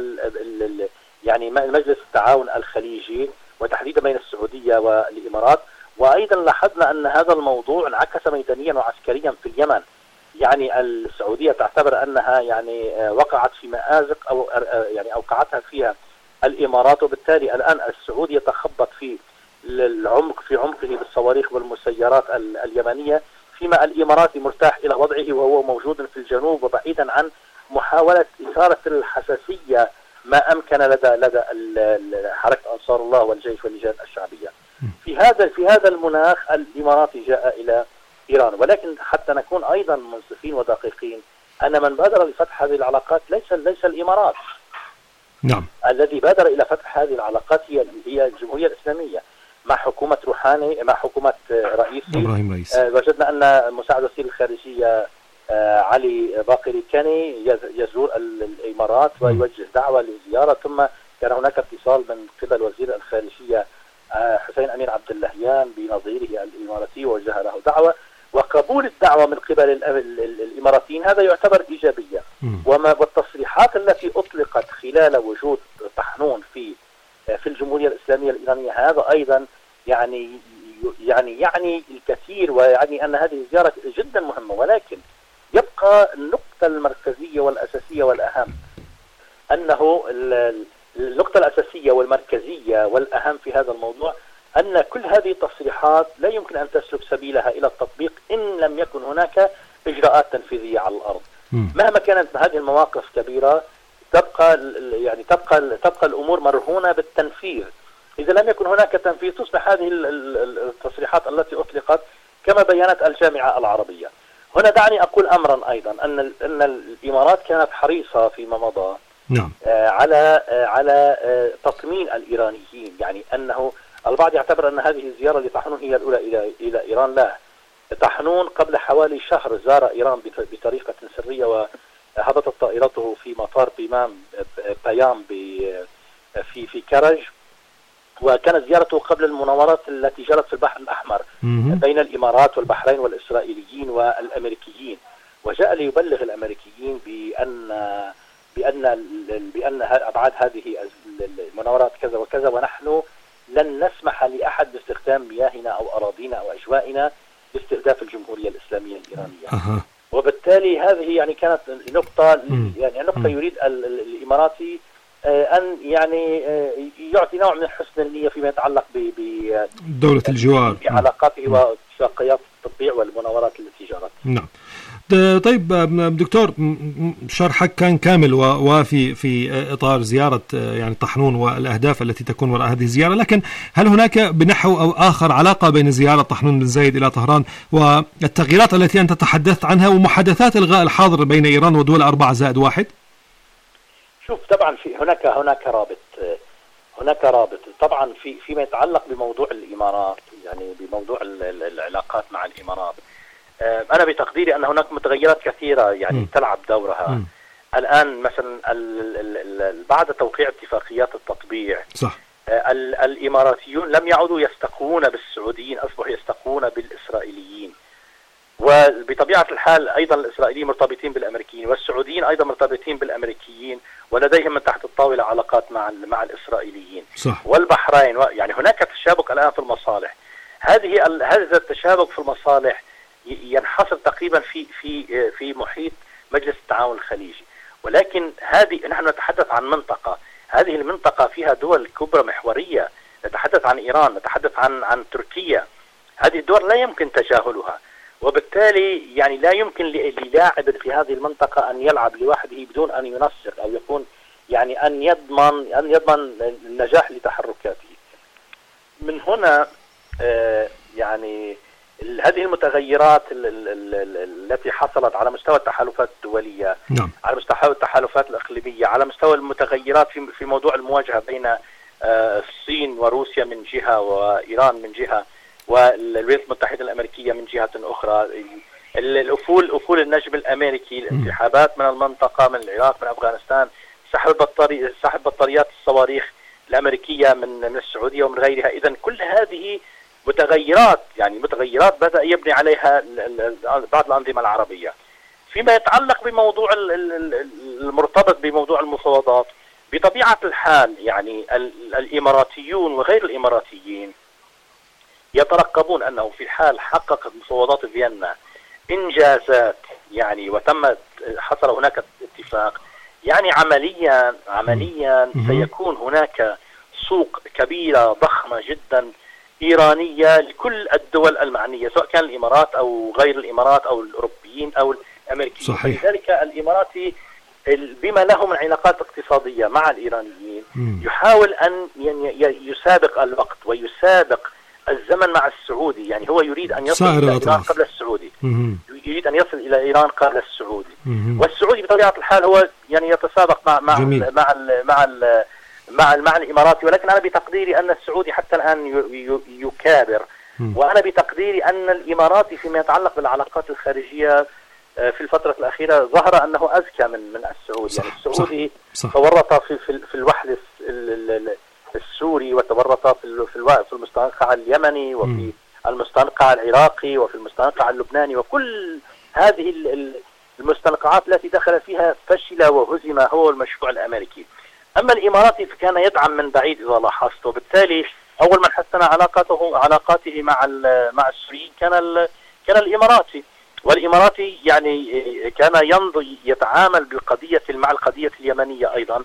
يعني مجلس التعاون الخليجي وتحديدا بين السعودية والإمارات. وأيضا لاحظنا أن هذا الموضوع انعكس ميدانيا وعسكريا في اليمن. يعني السعودية تعتبر أنها يعني وقعت في مآزق أو يعني أوقعتها فيها الإمارات، وبالتالي الآن السعودي يتخبط في عمقه بالصواريخ والمسيرات اليمنية، فيما الإماراتي مرتاح إلى وضعه وهو موجود في الجنوب وبعيدا عن محاولة إثارة الحساسية ما أمكن لدى حركة أنصار الله والجيش واللجان الشعبية. في هذا المناخ الإماراتي جاء إلى إيران. ولكن حتى نكون أيضا منصفين ودقيقين، أن من بادر لفتح هذه العلاقات ليس الإمارات. نعم. الذي بادر إلى فتح هذه العلاقات هي الجمهورية الإسلامية مع حكومة روحاني، مع حكومة إبراهيم رئيس. وجدنا أن مساعد وزير الخارجية علي باقري كاني يزور الإمارات ويوجه دعوة لزيارة، ثم كان هناك اتصال من قبل وزير الخارجية حسين أمين عبد اللهيان بنظيره الإماراتي ووجه له دعوة، وقبول الدعوة من قبل الإماراتيين هذا يعتبر إيجابية. والتصريحات التي أطلقت خلال وجود طحنون في في الجمهورية الإسلامية الإيرانية، هذا أيضا يعني الكثير، ويعني أن هذه الزيارة جدا مهمة. ولكن يبقى النقطة المركزية والأساسية والأهم، أنه النقطة الأساسية والمركزية والأهم في هذا الموضوع أن كل هذه التصريحات لا يمكن أن تسلك سبيلها إلى التطبيق إن لم يكن هناك إجراءات تنفيذية على الأرض. مهما كانت هذه المواقف كبيرة تبقى الأمور مرهونة بالتنفيذ. إذا لم يكن هناك تنفيذ تصبح هذه التصريحات التي أطلقت كما بيّنت الجامعة العربية. هنا دعني أقول أمرا أيضا، أن الإمارات كانت حريصة فيما مضى نعم. على تطمين الإيرانيين، يعني أنه البعض يعتبر أن هذه الزيارة لطحنون هي الأولى إلى إيران. لا، طحنون قبل حوالي شهر زار إيران بطريقة سرية، وهبطت طائرته في مطار بيام في كرج، وكانت زيارته قبل المناورات التي جرت في البحر الأحمر بين الإمارات والبحرين والإسرائيليين والأمريكيين، وجاء ليبلغ الأمريكيين بأن أبعاد هذه المناورات كذا وكذا، ونحن لن نسمح لأحد باستخدام مياهنا أو أراضينا أو أجوائنا باستهداف الجمهورية الإسلامية الإيرانية. وبالتالي هذه يعني كانت نقطة يريد الإماراتي أن يعني يعطي نوع من حسن النية فيما يتعلق بدولة الجوار، بعلاقاته واتفاقيات التطبيع والمناورات التي جرت. نعم. طيب دكتور، شرحك كان كامل ووافي في إطار زيارة يعني طحنون والأهداف التي تكون وراء هذه الزيارة، لكن هل هناك بنحو أو آخر علاقة بين زيارة طحنون بن زايد إلى طهران والتغييرات التي أنت تحدثت عنها ومحادثات إلغاء الحظر بين إيران ودول 4+1؟ شوف، طبعا هناك رابط طبعا فيما يتعلق بموضوع الإمارات، يعني بموضوع العلاقات مع الإمارات. أنا بتقديري أن هناك متغيرات كثيرة يعني تلعب دورها. الآن مثلا بعد توقيع اتفاقيات التطبيع، صح، الإماراتيون لم يعودوا يستقون بالسعوديين، أصبحوا يستقون بالإسرائيليين. وبطبيعة الحال أيضا الإسرائيليين مرتبطين بالأمريكيين، والسعوديين أيضا مرتبطين بالأمريكيين، ولديهم من تحت الطاولة علاقات مع الإسرائيليين، صح. والبحرين. يعني هناك تشابك الآن في المصالح. هذا التشابك في المصالح ينحصر تقريبا في محيط مجلس التعاون الخليجي، ولكن نحن نتحدث عن منطقة، هذه المنطقة فيها دول كبرى محورية، نتحدث عن إيران، نتحدث عن تركيا. هذه الدول لا يمكن تجاهلها، وبالتالي يعني لا يمكن للاعب في هذه المنطقة أن يلعب لوحده بدون أن ينسق أو يكون يعني أن يضمن النجاح لتحركاته. من هنا يعني هذه المتغيرات التي حصلت على مستوى التحالفات الدولية، نعم. على مستوى التحالفات الإقليمية، على مستوى المتغيرات في موضوع المواجهة بين الصين وروسيا من جهة وإيران من جهة، والولايات المتحدة الأمريكية من جهة أخرى، أفول النجم الأمريكي، الانسحابات من المنطقة، من العراق، من أفغانستان، سحب بطاريات الصواريخ الأمريكية من السعودية ومن غيرها. إذن كل هذه متغيرات بدأ يبني عليها بعض الأنظمة العربية. فيما يتعلق بموضوع المرتبط بموضوع المفاوضات، بطبيعة الحال يعني الإماراتيون وغير الإماراتيين يترقبون أنه في حال حققت مفاوضات فيينا إنجازات يعني حصل هناك اتفاق، يعني عمليا سيكون هناك سوق كبيرة ضخمة جدا إيرانية لكل الدول المعنية، سواء كان الإمارات أو غير الإمارات أو الأوروبيين أو الأمريكيين. لذلك الإماراتي بما له من علاقات اقتصادية مع الإيرانيين يحاول أن يسابق الوقت ويسابق الزمن مع السعودي. يعني هو يريد أن يصل إلى إيران قبل السعودي، يريد أن يصل إلى إيران قبل السعودي. والسعودي بطبيعة الحال هو يعني يتسابق مع الإماراتي، ولكن أنا بتقديري أن السعودي حتى الآن يكابر، وأنا بتقديري أن الإماراتي فيما يتعلق بالعلاقات الخارجية في الفترة الأخيرة ظهر أنه أذكى من السعودي. يعني السعودي تورط في الوحل السوري، وتورط في المستنقع اليمني، وفي المستنقع العراقي، وفي المستنقع اللبناني، وكل هذه المستنقعات التي دخل فيها فشل وهزم هو المشروع الأمريكي. أما الإماراتي فكان يدعم من بعيد إذا لاحظت، وبالتالي أول من حسن علاقاته مع السوريين كان الإماراتي. والإماراتي يعني كان يتعامل مع القضية اليمنية أيضا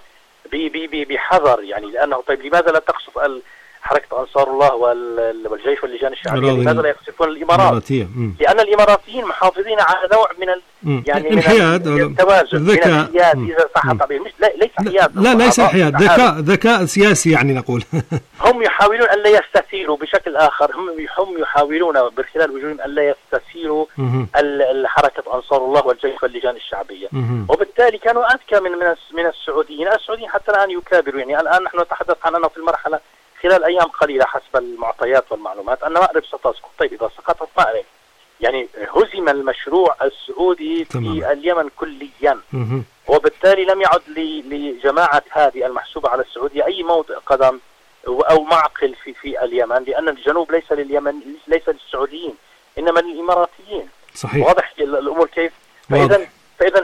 بحذر، يعني لأنه طيب لماذا لا تقصف حركة أنصار الله والجيش واللجان الشعبية؟ لماذا لا يقصفون الإمارات؟ لأن الإماراتيين محافظين على نوع من يعني الحياد، من التوازن، الذكاء، إذا صح التعبير، ليس حياد، لا ليس حياد، ذكاء سياسي يعني نقول. هم يحاولون أن لا يستثيروا بشكل آخر، هم يحاولون من خلال وجودهم أن لا يستثيروا حركة أنصار الله والجيش واللجان الشعبية، وبالتالي كانوا أذكى من السعوديين حتى الآن يكابروا. يعني الآن نحن نتحدث عن أنه في المرحلة خلال أيام قليلة حسب المعطيات والمعلومات أن مأرب ستسقط. طيب إذا سقطت مأرب يعني هزم المشروع السعودي في اليمن كليا، وبالتالي لم يعد لجماعة هذه المحسوبة على السعودية أي موضع قدم أو معقل في اليمن، لأن الجنوب ليس لليمن، ليس للسعوديين، إنما للإماراتيين. صحيح. واضح الأمور كيف؟ فإذا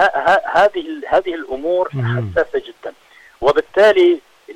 هذه الأمور حساسة جدا، وبالتالي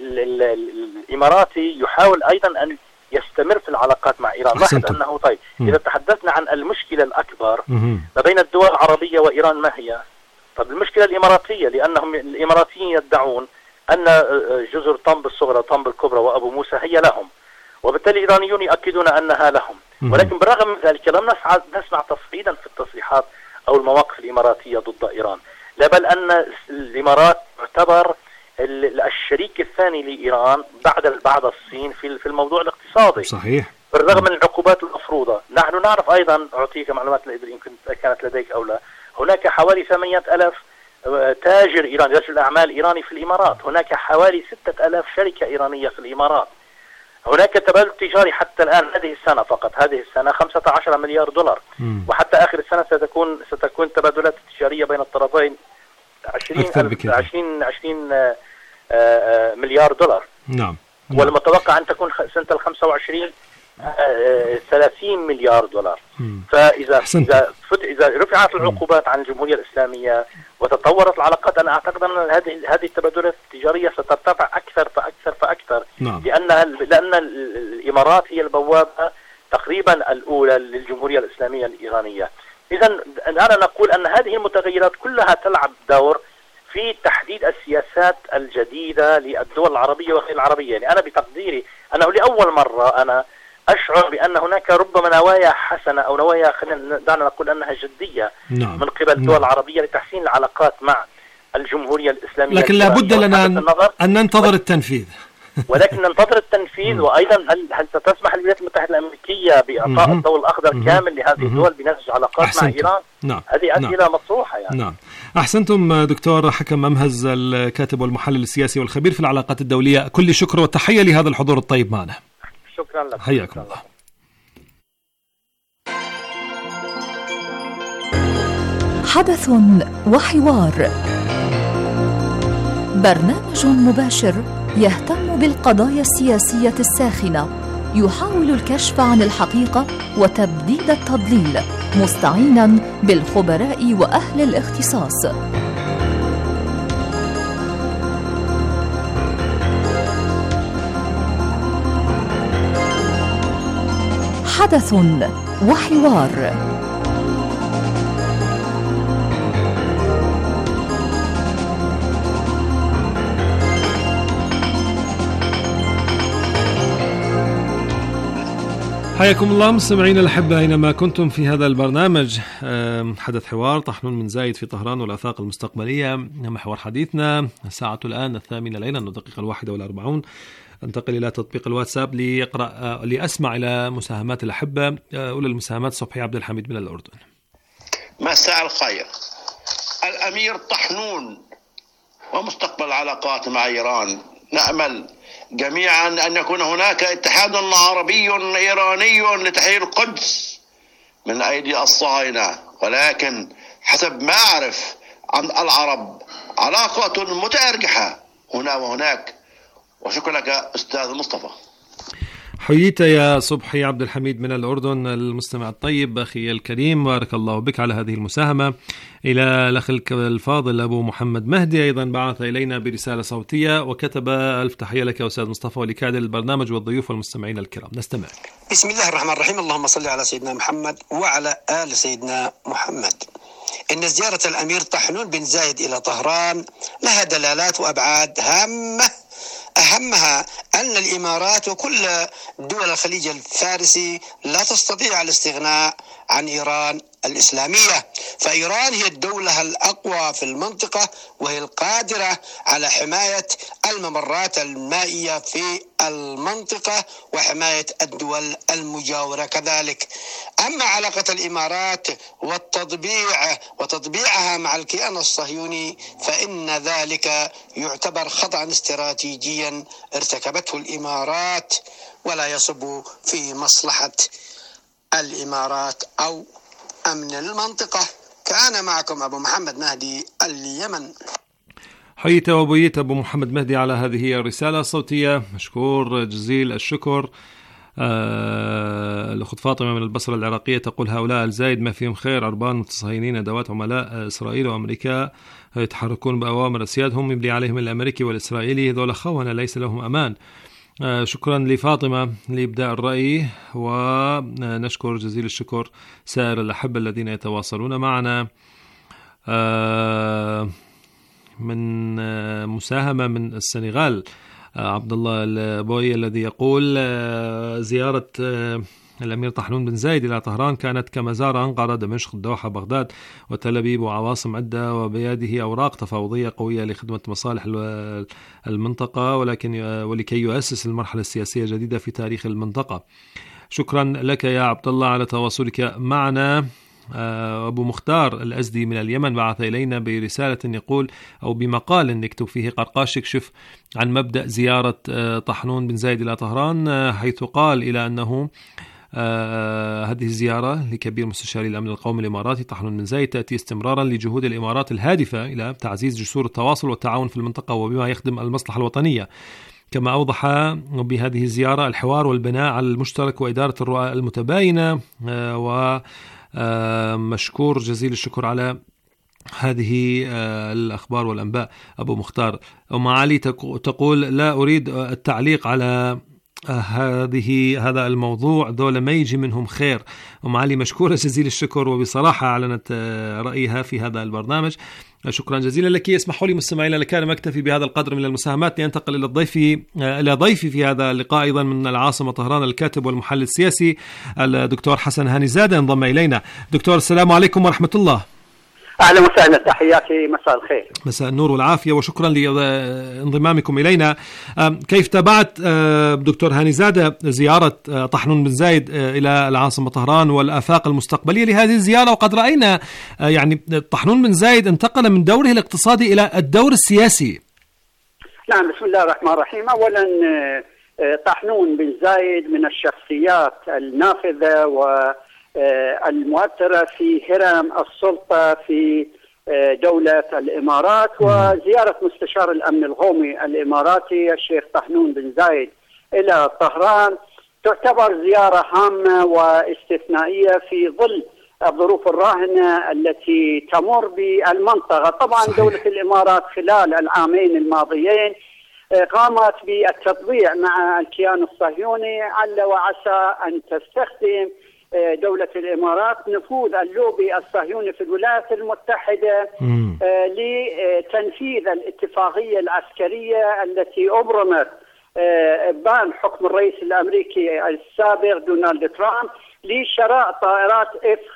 الإماراتي يحاول أيضا أن يستمر في العلاقات مع إيران. لاحظ أنه طيب إذا تحدثنا عن المشكلة الأكبر ما بين الدول العربية وإيران ما هي؟ طب المشكلة الإماراتية، لأنهم الإماراتيين يدعون أن جزر طنب الصغرى وطنب الكبرى وأبو موسى هي لهم، وبالتالي الإيرانيون يؤكدون أنها لهم، ولكن بالرغم من ذلك لم نسمع تصعيدا في التصريحات أو المواقف الإماراتية ضد إيران، لا بل أن الإمارات تعتبر الشريك الثاني لإيران بعد الصين في الموضوع الاقتصادي. صحيح. بالرغم من العقوبات المفروضة، نحن نعرف أيضا، أعطيك معلومات لا أدري إن كانت لديك أو لا، هناك حوالي 8,000 تاجر إيراني، رجل أعمال إيراني في الإمارات، هناك حوالي 6,000 شركة إيرانية في الإمارات، هناك تبادل تجاري حتى الآن هذه السنة فقط، هذه السنة 15 مليار دولار، وحتى آخر السنة ستكون تبادلات تجارية بين الطرفين 20 مليار دولار. نعم. والمتوقع أن تكون سنة 25 30 مليار دولار. فإذا رفعت العقوبات عن الجمهورية الإسلامية وتطورت العلاقات، أنا أعتقد أن هذه التبادلات التجارية سترتفع أكثر فأكثر. نعم. لأن الإمارات هي البوابة تقريبا الأولى للجمهورية الإسلامية الإيرانية. إذا أنا نقول أن هذه المتغيرات كلها تلعب دور في تحديد السياسات الجديدة للدول العربية وغير العربية. يعني أنا بتقديري أنه لأول مرة أنا أشعر بأن هناك ربما نوايا حسنة أو نوايا دعنا نقول أنها جدية من قبل الدول العربية لتحسين العلاقات مع الجمهورية الإسلامية، لكن لابد لنا أن ننتظر التنفيذ. ولكن ننتظر التنفيذ. وأيضا هل ستسمح الولايات المتحدة الأمريكية بإعطاء الضوء الأخضر كامل لهذه الدول بنسج علاقات مع إيران؟ نعم. هذه أسئلة مطروحة يعني. نعم. أحسنتم دكتور حكم ممهز، الكاتب والمحلل السياسي والخبير في العلاقات الدولية، كل شكر وتحية لهذا الحضور الطيب معنا. شكرا لك. حياكم الله. حدث وحوار، برنامج مباشر يهتم بالقضايا السياسية الساخنة، يحاول الكشف عن الحقيقة وتبديد التضليل، مستعينا بالخبراء وأهل الاختصاص. حدث وحوار. حياكم الله مستمعينا الأحبة أينما كنتم في هذا البرنامج حدث حوار طحنون من زايد في طهران والآفاق المستقبلية. محور حديثنا الساعة الآن 8 ليلا والدقيقة 41. انتقل إلى تطبيق الواتساب لأسمع إلى مساهمات الأحبة. أولى المساهمات صبحي عبد الحميد من الأردن. مساء الخير. الأمير طحنون ومستقبل العلاقات مع إيران، نأمل جميعا أن يكون هناك اتحاد عربي إيراني لتحرير القدس من أيدي الصهاينة، ولكن حسب ما أعرف عن العرب علاقة متأرجحة هنا وهناك. وشكرا لك أستاذ مصطفى. حييت يا صبحي عبد الحميد من الأردن، المستمع الطيب أخي الكريم، بارك الله بك على هذه المساهمة. إلى الأخ الفاضل أبو محمد مهدي أيضا بعث إلينا برسالة صوتية وكتب: ألف تحية لك أستاذ مصطفى ولكادر البرنامج والضيوف والمستمعين الكرام. نستمع. بسم الله الرحمن الرحيم. اللهم صل على سيدنا محمد وعلى آل سيدنا محمد. إن زيارة الأمير طحنون بن زايد إلى طهران لها دلالات وأبعاد هامة، أهمها أن الإمارات وكل دول الخليج الفارسي لا تستطيع الاستغناء عن إيران الإسلامية، فإيران هي الدولة الأقوى في المنطقة، وهي القادرة على حماية الممرات المائية في المنطقة وحماية الدول المجاورة كذلك. أما علاقة الإمارات وتطبيعها مع الكيان الصهيوني فإن ذلك يعتبر خطأ استراتيجيا ارتكبته الإمارات، ولا يصب في مصلحة الإمارات أو أمن المنطقة. كان معكم أبو محمد مهدي، اليمن. حييت وبيت أبو محمد مهدي على هذه الرسالة الصوتية، مشكور جزيل الشكر. الأخت فاطمة من البصرة العراقية تقول: هؤلاء الزايد ما فيهم خير، عربان متصهينين، أدوات عملاء إسرائيل وأمريكا يتحركون بأوامر أسيادهم، يبلي عليهم الأمريكي والإسرائيلي، هذول خونة ليس لهم أمان. شكرا لفاطمة لإبداء الرأي، ونشكر جزيل الشكر سائر الأحبة الذين يتواصلون معنا. من مساهمة من السنغال، عبد الله البوي الذي يقول: زيارة الأمير طحنون بن زايد إلى طهران كانت كما زار أنقرة، دمشق، الدوحة، بغداد وتل أبيب وعواصم عدة، وبيده أوراق تفاوضية قوية لخدمة مصالح المنطقة، ولكي يؤسس المرحلة السياسية الجديدة في تاريخ المنطقة. شكرا لك يا عبد الله على تواصلك معنا. أبو مختار الأزدي من اليمن بعث إلينا برسالة يقول أو بمقال يكتب فيه: قرقاش يكشف عن مبدأ زيارة طحنون بن زايد إلى طهران، حيث قال إلى أنه هذه الزيارة لكبير مستشاري الأمن القومي الإماراتي طحنون بن زايد تأتي استمرارا لجهود الإمارات الهادفة إلى تعزيز جسور التواصل والتعاون في المنطقة وبما يخدم المصلحة الوطنية. كما أوضح بهذه الزيارة الحوار والبناء على المشترك وإدارة الرؤى المتباينة، ومشكور جزيل الشكر على هذه الأخبار والأنباء. أبو مختار. أم علي تقول: لا أريد التعليق على هذا الموضوع، ذولا ما يجي منهم خير. أم علي مشكورة جزيل الشكر، وبصراحة أعلنت رأيها في هذا البرنامج. شكرا جزيلا لك. اسمحوا لي مستمعينا لكان مكتفي بهذا القدر من المساهمات لأنتقل إلى ضيفي في هذا اللقاء أيضا من العاصمة طهران، الكاتب والمحلل السياسي الدكتور حسن هاني زادة انضم إلينا. دكتور السلام عليكم ورحمة الله. أهلا وسهلا، تحياتي، مساء الخير. مساء النور والعافية، وشكرا لانضمامكم إلينا. كيف تابعت دكتور هاني زادة زيارة طحنون بن زايد إلى العاصمة طهران والآفاق المستقبلية لهذه الزيارة؟ وقد رأينا يعني طحنون بن زايد انتقل من دوره الاقتصادي إلى الدور السياسي. نعم، بسم الله الرحمن الرحيم. أولا طحنون بن زايد من الشخصيات النافذة والمؤثرة في هرم السلطة في دولة الإمارات، وزيارة مستشار الأمن القومي الإماراتي الشيخ طحنون بن زايد إلى طهران تعتبر زيارة هامة واستثنائية في ظل الظروف الراهنة التي تمر بالمنطقة. طبعا صحيح. دولة الإمارات خلال العامين الماضيين قامت بالتطبيع مع الكيان الصهيوني عل وعسى أن تستخدم دولة الإمارات نفوذ اللوبي الصهيوني في الولايات المتحدة لتنفيذ الاتفاقية العسكرية التي أبرمت بان حكم الرئيس الأمريكي السابق دونالد ترامب لشراء طائرات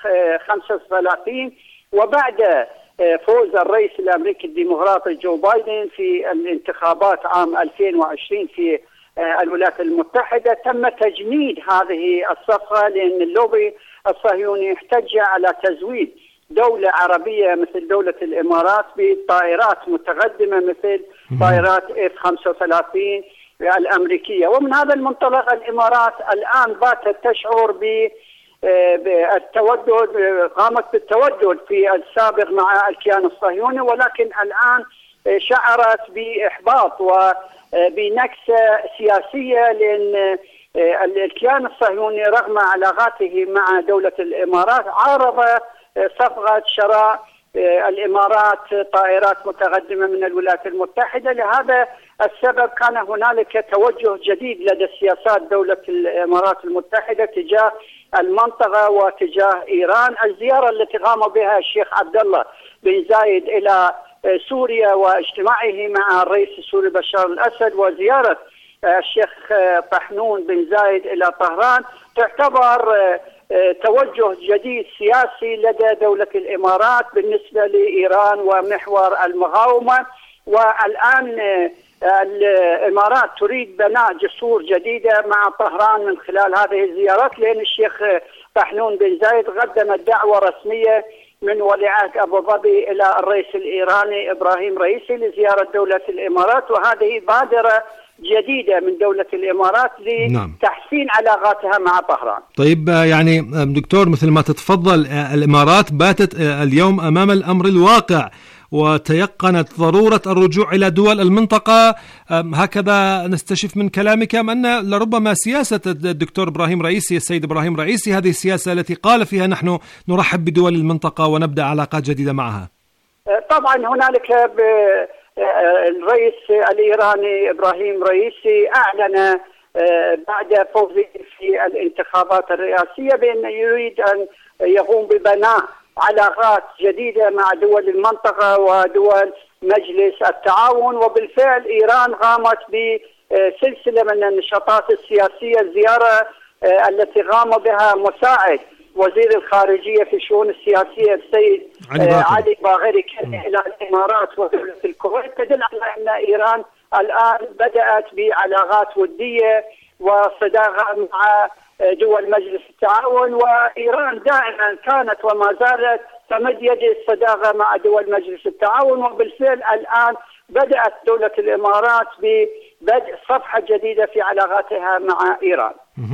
F-35. وبعد فوز الرئيس الأمريكي الديمقراطي جو بايدن في الانتخابات عام 2020 في الولايات المتحدة تم تجميد هذه الصفقة، لأن اللوبي الصهيوني احتج على تزويد دولة عربية مثل دولة الإمارات بطائرات متقدمة مثل طائرات F-35 الأمريكية. ومن هذا المنطلق الإمارات الآن باتت تشعر بالتودد، قامت بالتودد في السابق مع الكيان الصهيوني، ولكن الآن شعرت بإحباط وبنكسة سياسية، لأن الكيان الصهيوني رغم علاقاته مع دولة الإمارات عارض صفقة شراء الإمارات طائرات متقدمة من الولايات المتحدة. لهذا السبب كان هنالك توجه جديد لدى سياسات دولة الإمارات المتحدة تجاه المنطقة وتجاه إيران. الزيارة التي قام بها الشيخ عبد الله بن زايد إلى سوريا واجتماعه مع الرئيس السوري بشار الأسد وزيارة الشيخ طحنون بن زايد إلى طهران تعتبر توجه جديد سياسي لدى دولة الإمارات بالنسبة لإيران ومحور المقاومة. والآن الإمارات تريد بناء جسور جديدة مع طهران من خلال هذه الزيارات، لأن الشيخ طحنون بن زايد قدم دعوة رسمية من ولي عهد أبو ظبي إلى الرئيس الإيراني إبراهيم رئيسي لزيارة دولة الإمارات، وهذه بادرة جديدة من دولة الإمارات لتحسين علاقاتها مع طهران. طيب يعني دكتور، مثل ما تتفضل، الإمارات باتت اليوم أمام الأمر الواقع وتيقنت ضرورة الرجوع إلى دول المنطقة، هكذا نستشف من كلامك، أم أن لربما سياسة الدكتور إبراهيم رئيسي، السيد إبراهيم رئيسي، هذه السياسة التي قال فيها نحن نرحب بدول المنطقة ونبدأ علاقات جديدة معها؟ طبعا هنالك الرئيس الإيراني إبراهيم رئيسي أعلن بعد فوزه في الانتخابات الرئاسية بأنه يريد أن يقوم ببناء علاقات جديدة مع دول المنطقة ودول مجلس التعاون. وبالفعل إيران قامت بسلسلة من النشاطات السياسية. الزيارة التي قام بها مساعد وزير الخارجية في الشؤون السياسية السيد علي باغري إلى الإمارات ودولة الكويت تدل على أن إيران الآن بدأت بعلاقات ودية وصداقة مع دول مجلس التعاون. وإيران دائما كانت وما زالت تمد يد الصداقة مع دول مجلس التعاون، وبالفعل الآن بدأت دولة الإمارات ببدء صفحة جديدة في علاقاتها مع إيران.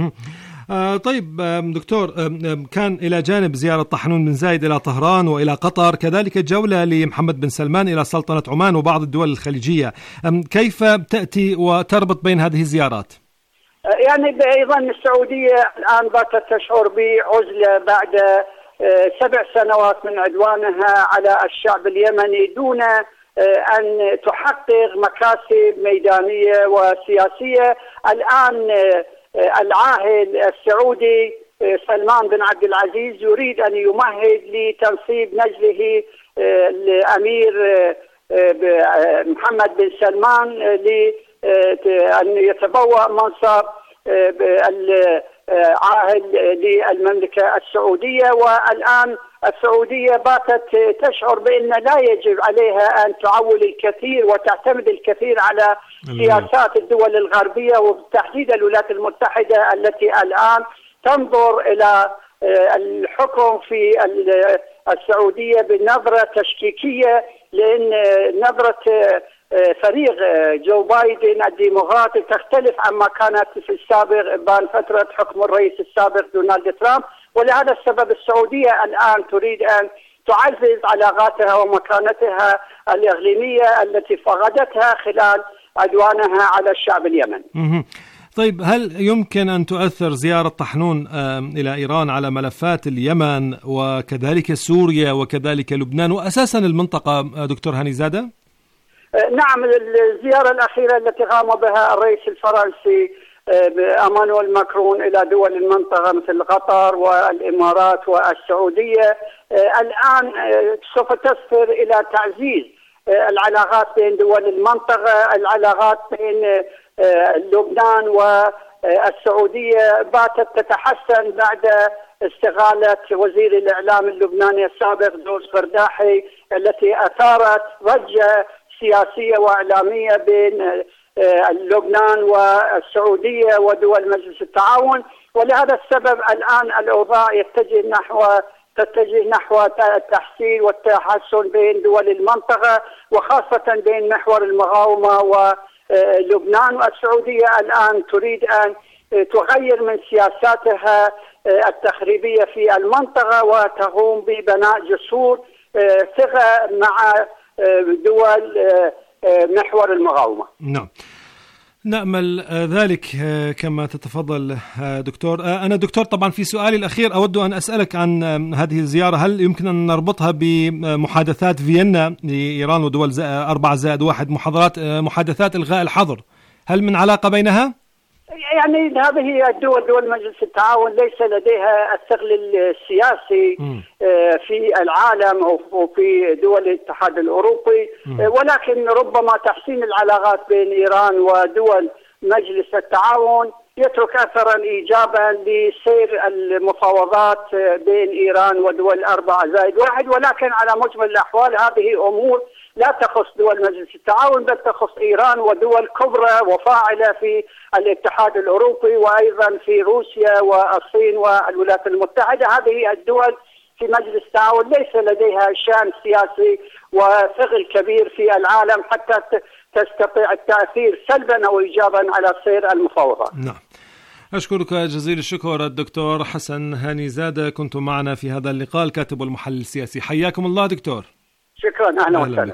طيب دكتور، كان إلى جانب زيارة طحنون بن زايد إلى طهران وإلى قطر كذلك جولة لمحمد بن سلمان إلى سلطنة عمان وبعض الدول الخليجية، كيف تأتي وتربط بين هذه الزيارات؟ يعني أيضا السعودية الآن باتت تشعر بعزلة بعد 7 سنوات من عدوانها على الشعب اليمني دون أن تحقق مكاسب ميدانية وسياسية. الآن العاهل السعودي سلمان بن عبد العزيز يريد أن يمهد لتنصيب نجله الأمير محمد بن سلمان لأن يتبوأ منصب العاهل للمملكة السعودية. والآن السعودية باتت تشعر بأن لا يجب عليها أن تعول الكثير وتعتمد الكثير على سياسات الدول الغربية وبالتحديد الولايات المتحدة التي الآن تنظر إلى الحكم في السعودية بنظرة تشكيكية، لأن نظرة فريق جو بايدن الديمقراطي تختلف عما كانت في السابق بين فترة حكم الرئيس السابق دونالد ترامب. ولهذا السبب السعودية الآن تريد أن تعزز علاقاتها ومكانتها الإقليمية التي فقدتها خلال عدوانها على الشعب اليمني. طيب، هل يمكن أن تؤثر زيارة طحنون إلى إيران على ملفات اليمن وكذلك سوريا وكذلك لبنان وأساسا المنطقة دكتور هاني زادة؟ نعم، الزيارة الأخيرة التي قام بها الرئيس الفرنسي إيمانويل ماكرون إلى دول المنطقة مثل قطر والإمارات والسعودية الآن سوف تسفر إلى تعزيز العلاقات بين دول المنطقة. العلاقات بين لبنان والسعودية باتت تتحسن بعد استقالة وزير الإعلام اللبناني السابق دوز قرداحي التي أثارت ضجة سياسية وإعلامية بين لبنان والسعودية ودول مجلس التعاون. ولهذا السبب الآن الأوضاع تتجه نحو التحسين والتحسن بين دول المنطقة وخاصة بين محور المقاومة ولبنان. والسعودية الآن تريد أن تغير من سياساتها التخريبية في المنطقة وتقوم ببناء جسور ثقة مع دول محور المقاومة. نعم نأمل ذلك كما تتفضل دكتور. أنا دكتور طبعا في سؤالي الأخير أود أن أسألك عن هذه الزيارة، هل يمكن أن نربطها بمحادثات فيينا لإيران ودول 4+1 محادثات إلغاء الحظر؟ هل من علاقة بينها؟ يعني هذه دول مجلس التعاون ليس لديها الثقل السياسي في العالم وفي دول الاتحاد الأوروبي، ولكن ربما تحسين العلاقات بين إيران ودول مجلس التعاون يترك أثرا إيجابا لسير المفاوضات بين إيران ودول 4+1، ولكن على مجمل الأحوال هذه أمور لا تخص دول مجلس التعاون بل تخص إيران ودول كبرى وفاعلة في الاتحاد الأوروبي وأيضا في روسيا والصين والولايات المتحدة. هذه الدول في مجلس التعاون ليس لديها شأن سياسي وثقل كبير في العالم حتى تستطيع التأثير سلبا أو إيجابا على سير المفاوضات. نعم، أشكرك جزيل الشكر الدكتور حسن هانيزادة، كنتم معنا في هذا اللقاء، الكاتب والمحلل السياسي. حياكم الله دكتور. شكرا، أهلا وسهلا.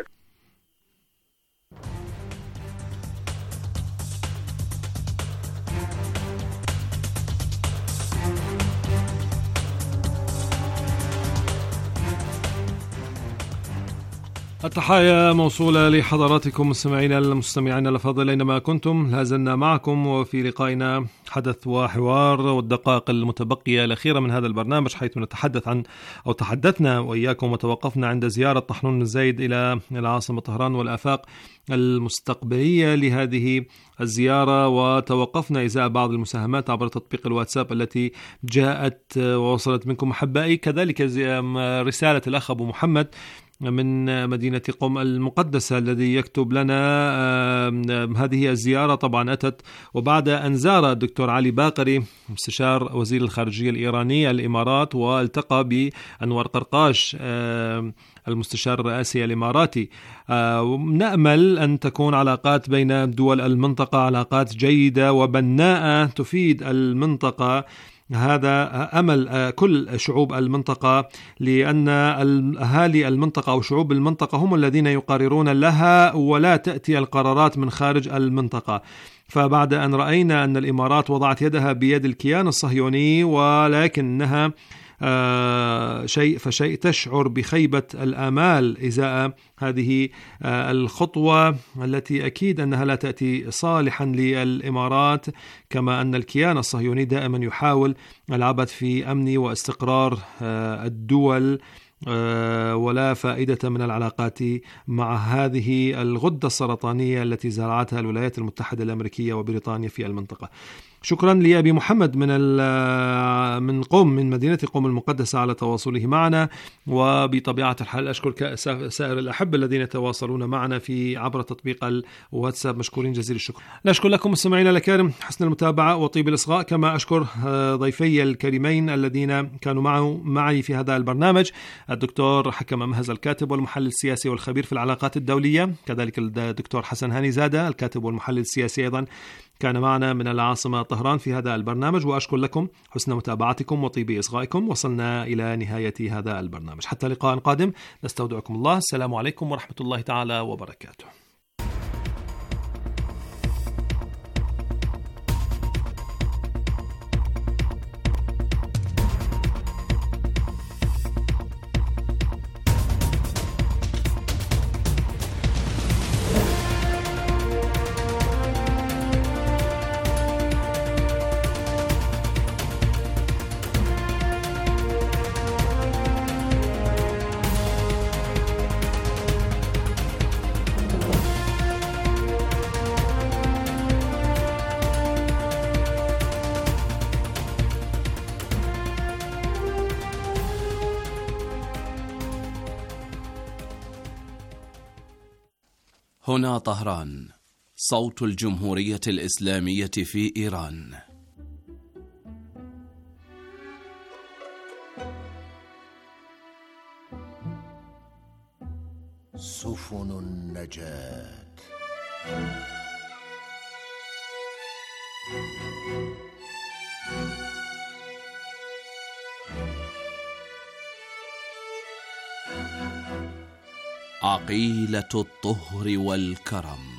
التحايا موصولة لحضراتكم مستمعينا المستمعين الأفاضل أينما كنتم. لازلنا معكم وفي لقائنا حدث وحوار والدقائق المتبقية الأخيرة من هذا البرنامج، حيث نتحدث عن أو تحدثنا وإياكم وتوقفنا عند زيارة طحنون بن زايد إلى العاصمة طهران والآفاق المستقبلية لهذه الزيارة، وتوقفنا إزاء بعض المساهمات عبر تطبيق الواتساب التي جاءت ووصلت منكم أحبائي. كذلك رسالة الأخ أبو محمد من مدينة قم المقدسة الذي يكتب لنا هذه الزيارة طبعا أتت وبعد أن زار الدكتور علي باقري مستشار وزير الخارجية الإيراني الإمارات والتقى بأنور قرقاش المستشار الرئاسي الإماراتي. نأمل أن تكون علاقات بين دول المنطقة علاقات جيدة وبناءة تفيد المنطقة. هذا أمل كل شعوب المنطقة، لأن أهالي المنطقة أو شعوب المنطقة هم الذين يقررون لها ولا تأتي القرارات من خارج المنطقة. فبعد أن رأينا أن الإمارات وضعت يدها بيد الكيان الصهيوني ولكنها شيء فشيء تشعر بخيبة الآمال إزاء هذه الخطوة التي أكيد أنها لا تأتي صالحا للإمارات، كما أن الكيان الصهيوني دائما يحاول العبث في أمن واستقرار الدول ولا فائدة من العلاقات مع هذه الغدة السرطانية التي زرعتها الولايات المتحدة الأمريكية وبريطانيا في المنطقة. شكرا لأبي محمد من قم من مدينة قم المقدسة على تواصله معنا، وبطبيعة الحال أشكر سائر الأحبة الذين يتواصلون معنا في عبر تطبيق الواتساب، مشكورين جزيل الشكر. أشكر لكم مستمعينا الكرام حسن المتابعة وطيب الإصغاء، كما أشكر ضيفي الكريمين الذين كانوا معي في هذا البرنامج، الدكتور حكم مهز الكاتب والمحلل السياسي والخبير في العلاقات الدولية، كذلك الدكتور حسن هانيزادة الكاتب والمحلل السياسي أيضا كان معنا من العاصمة طهران في هذا البرنامج. وأشكر لكم حسن متابعتكم وطيب إصغائكم. وصلنا إلى نهاية هذا البرنامج، حتى لقاء قادم نستودعكم الله. السلام عليكم ورحمة الله تعالى وبركاته. هنا طهران، صوت الجمهورية الإسلامية في إيران. سفن النجاة. عقيلة الطهر والكرم.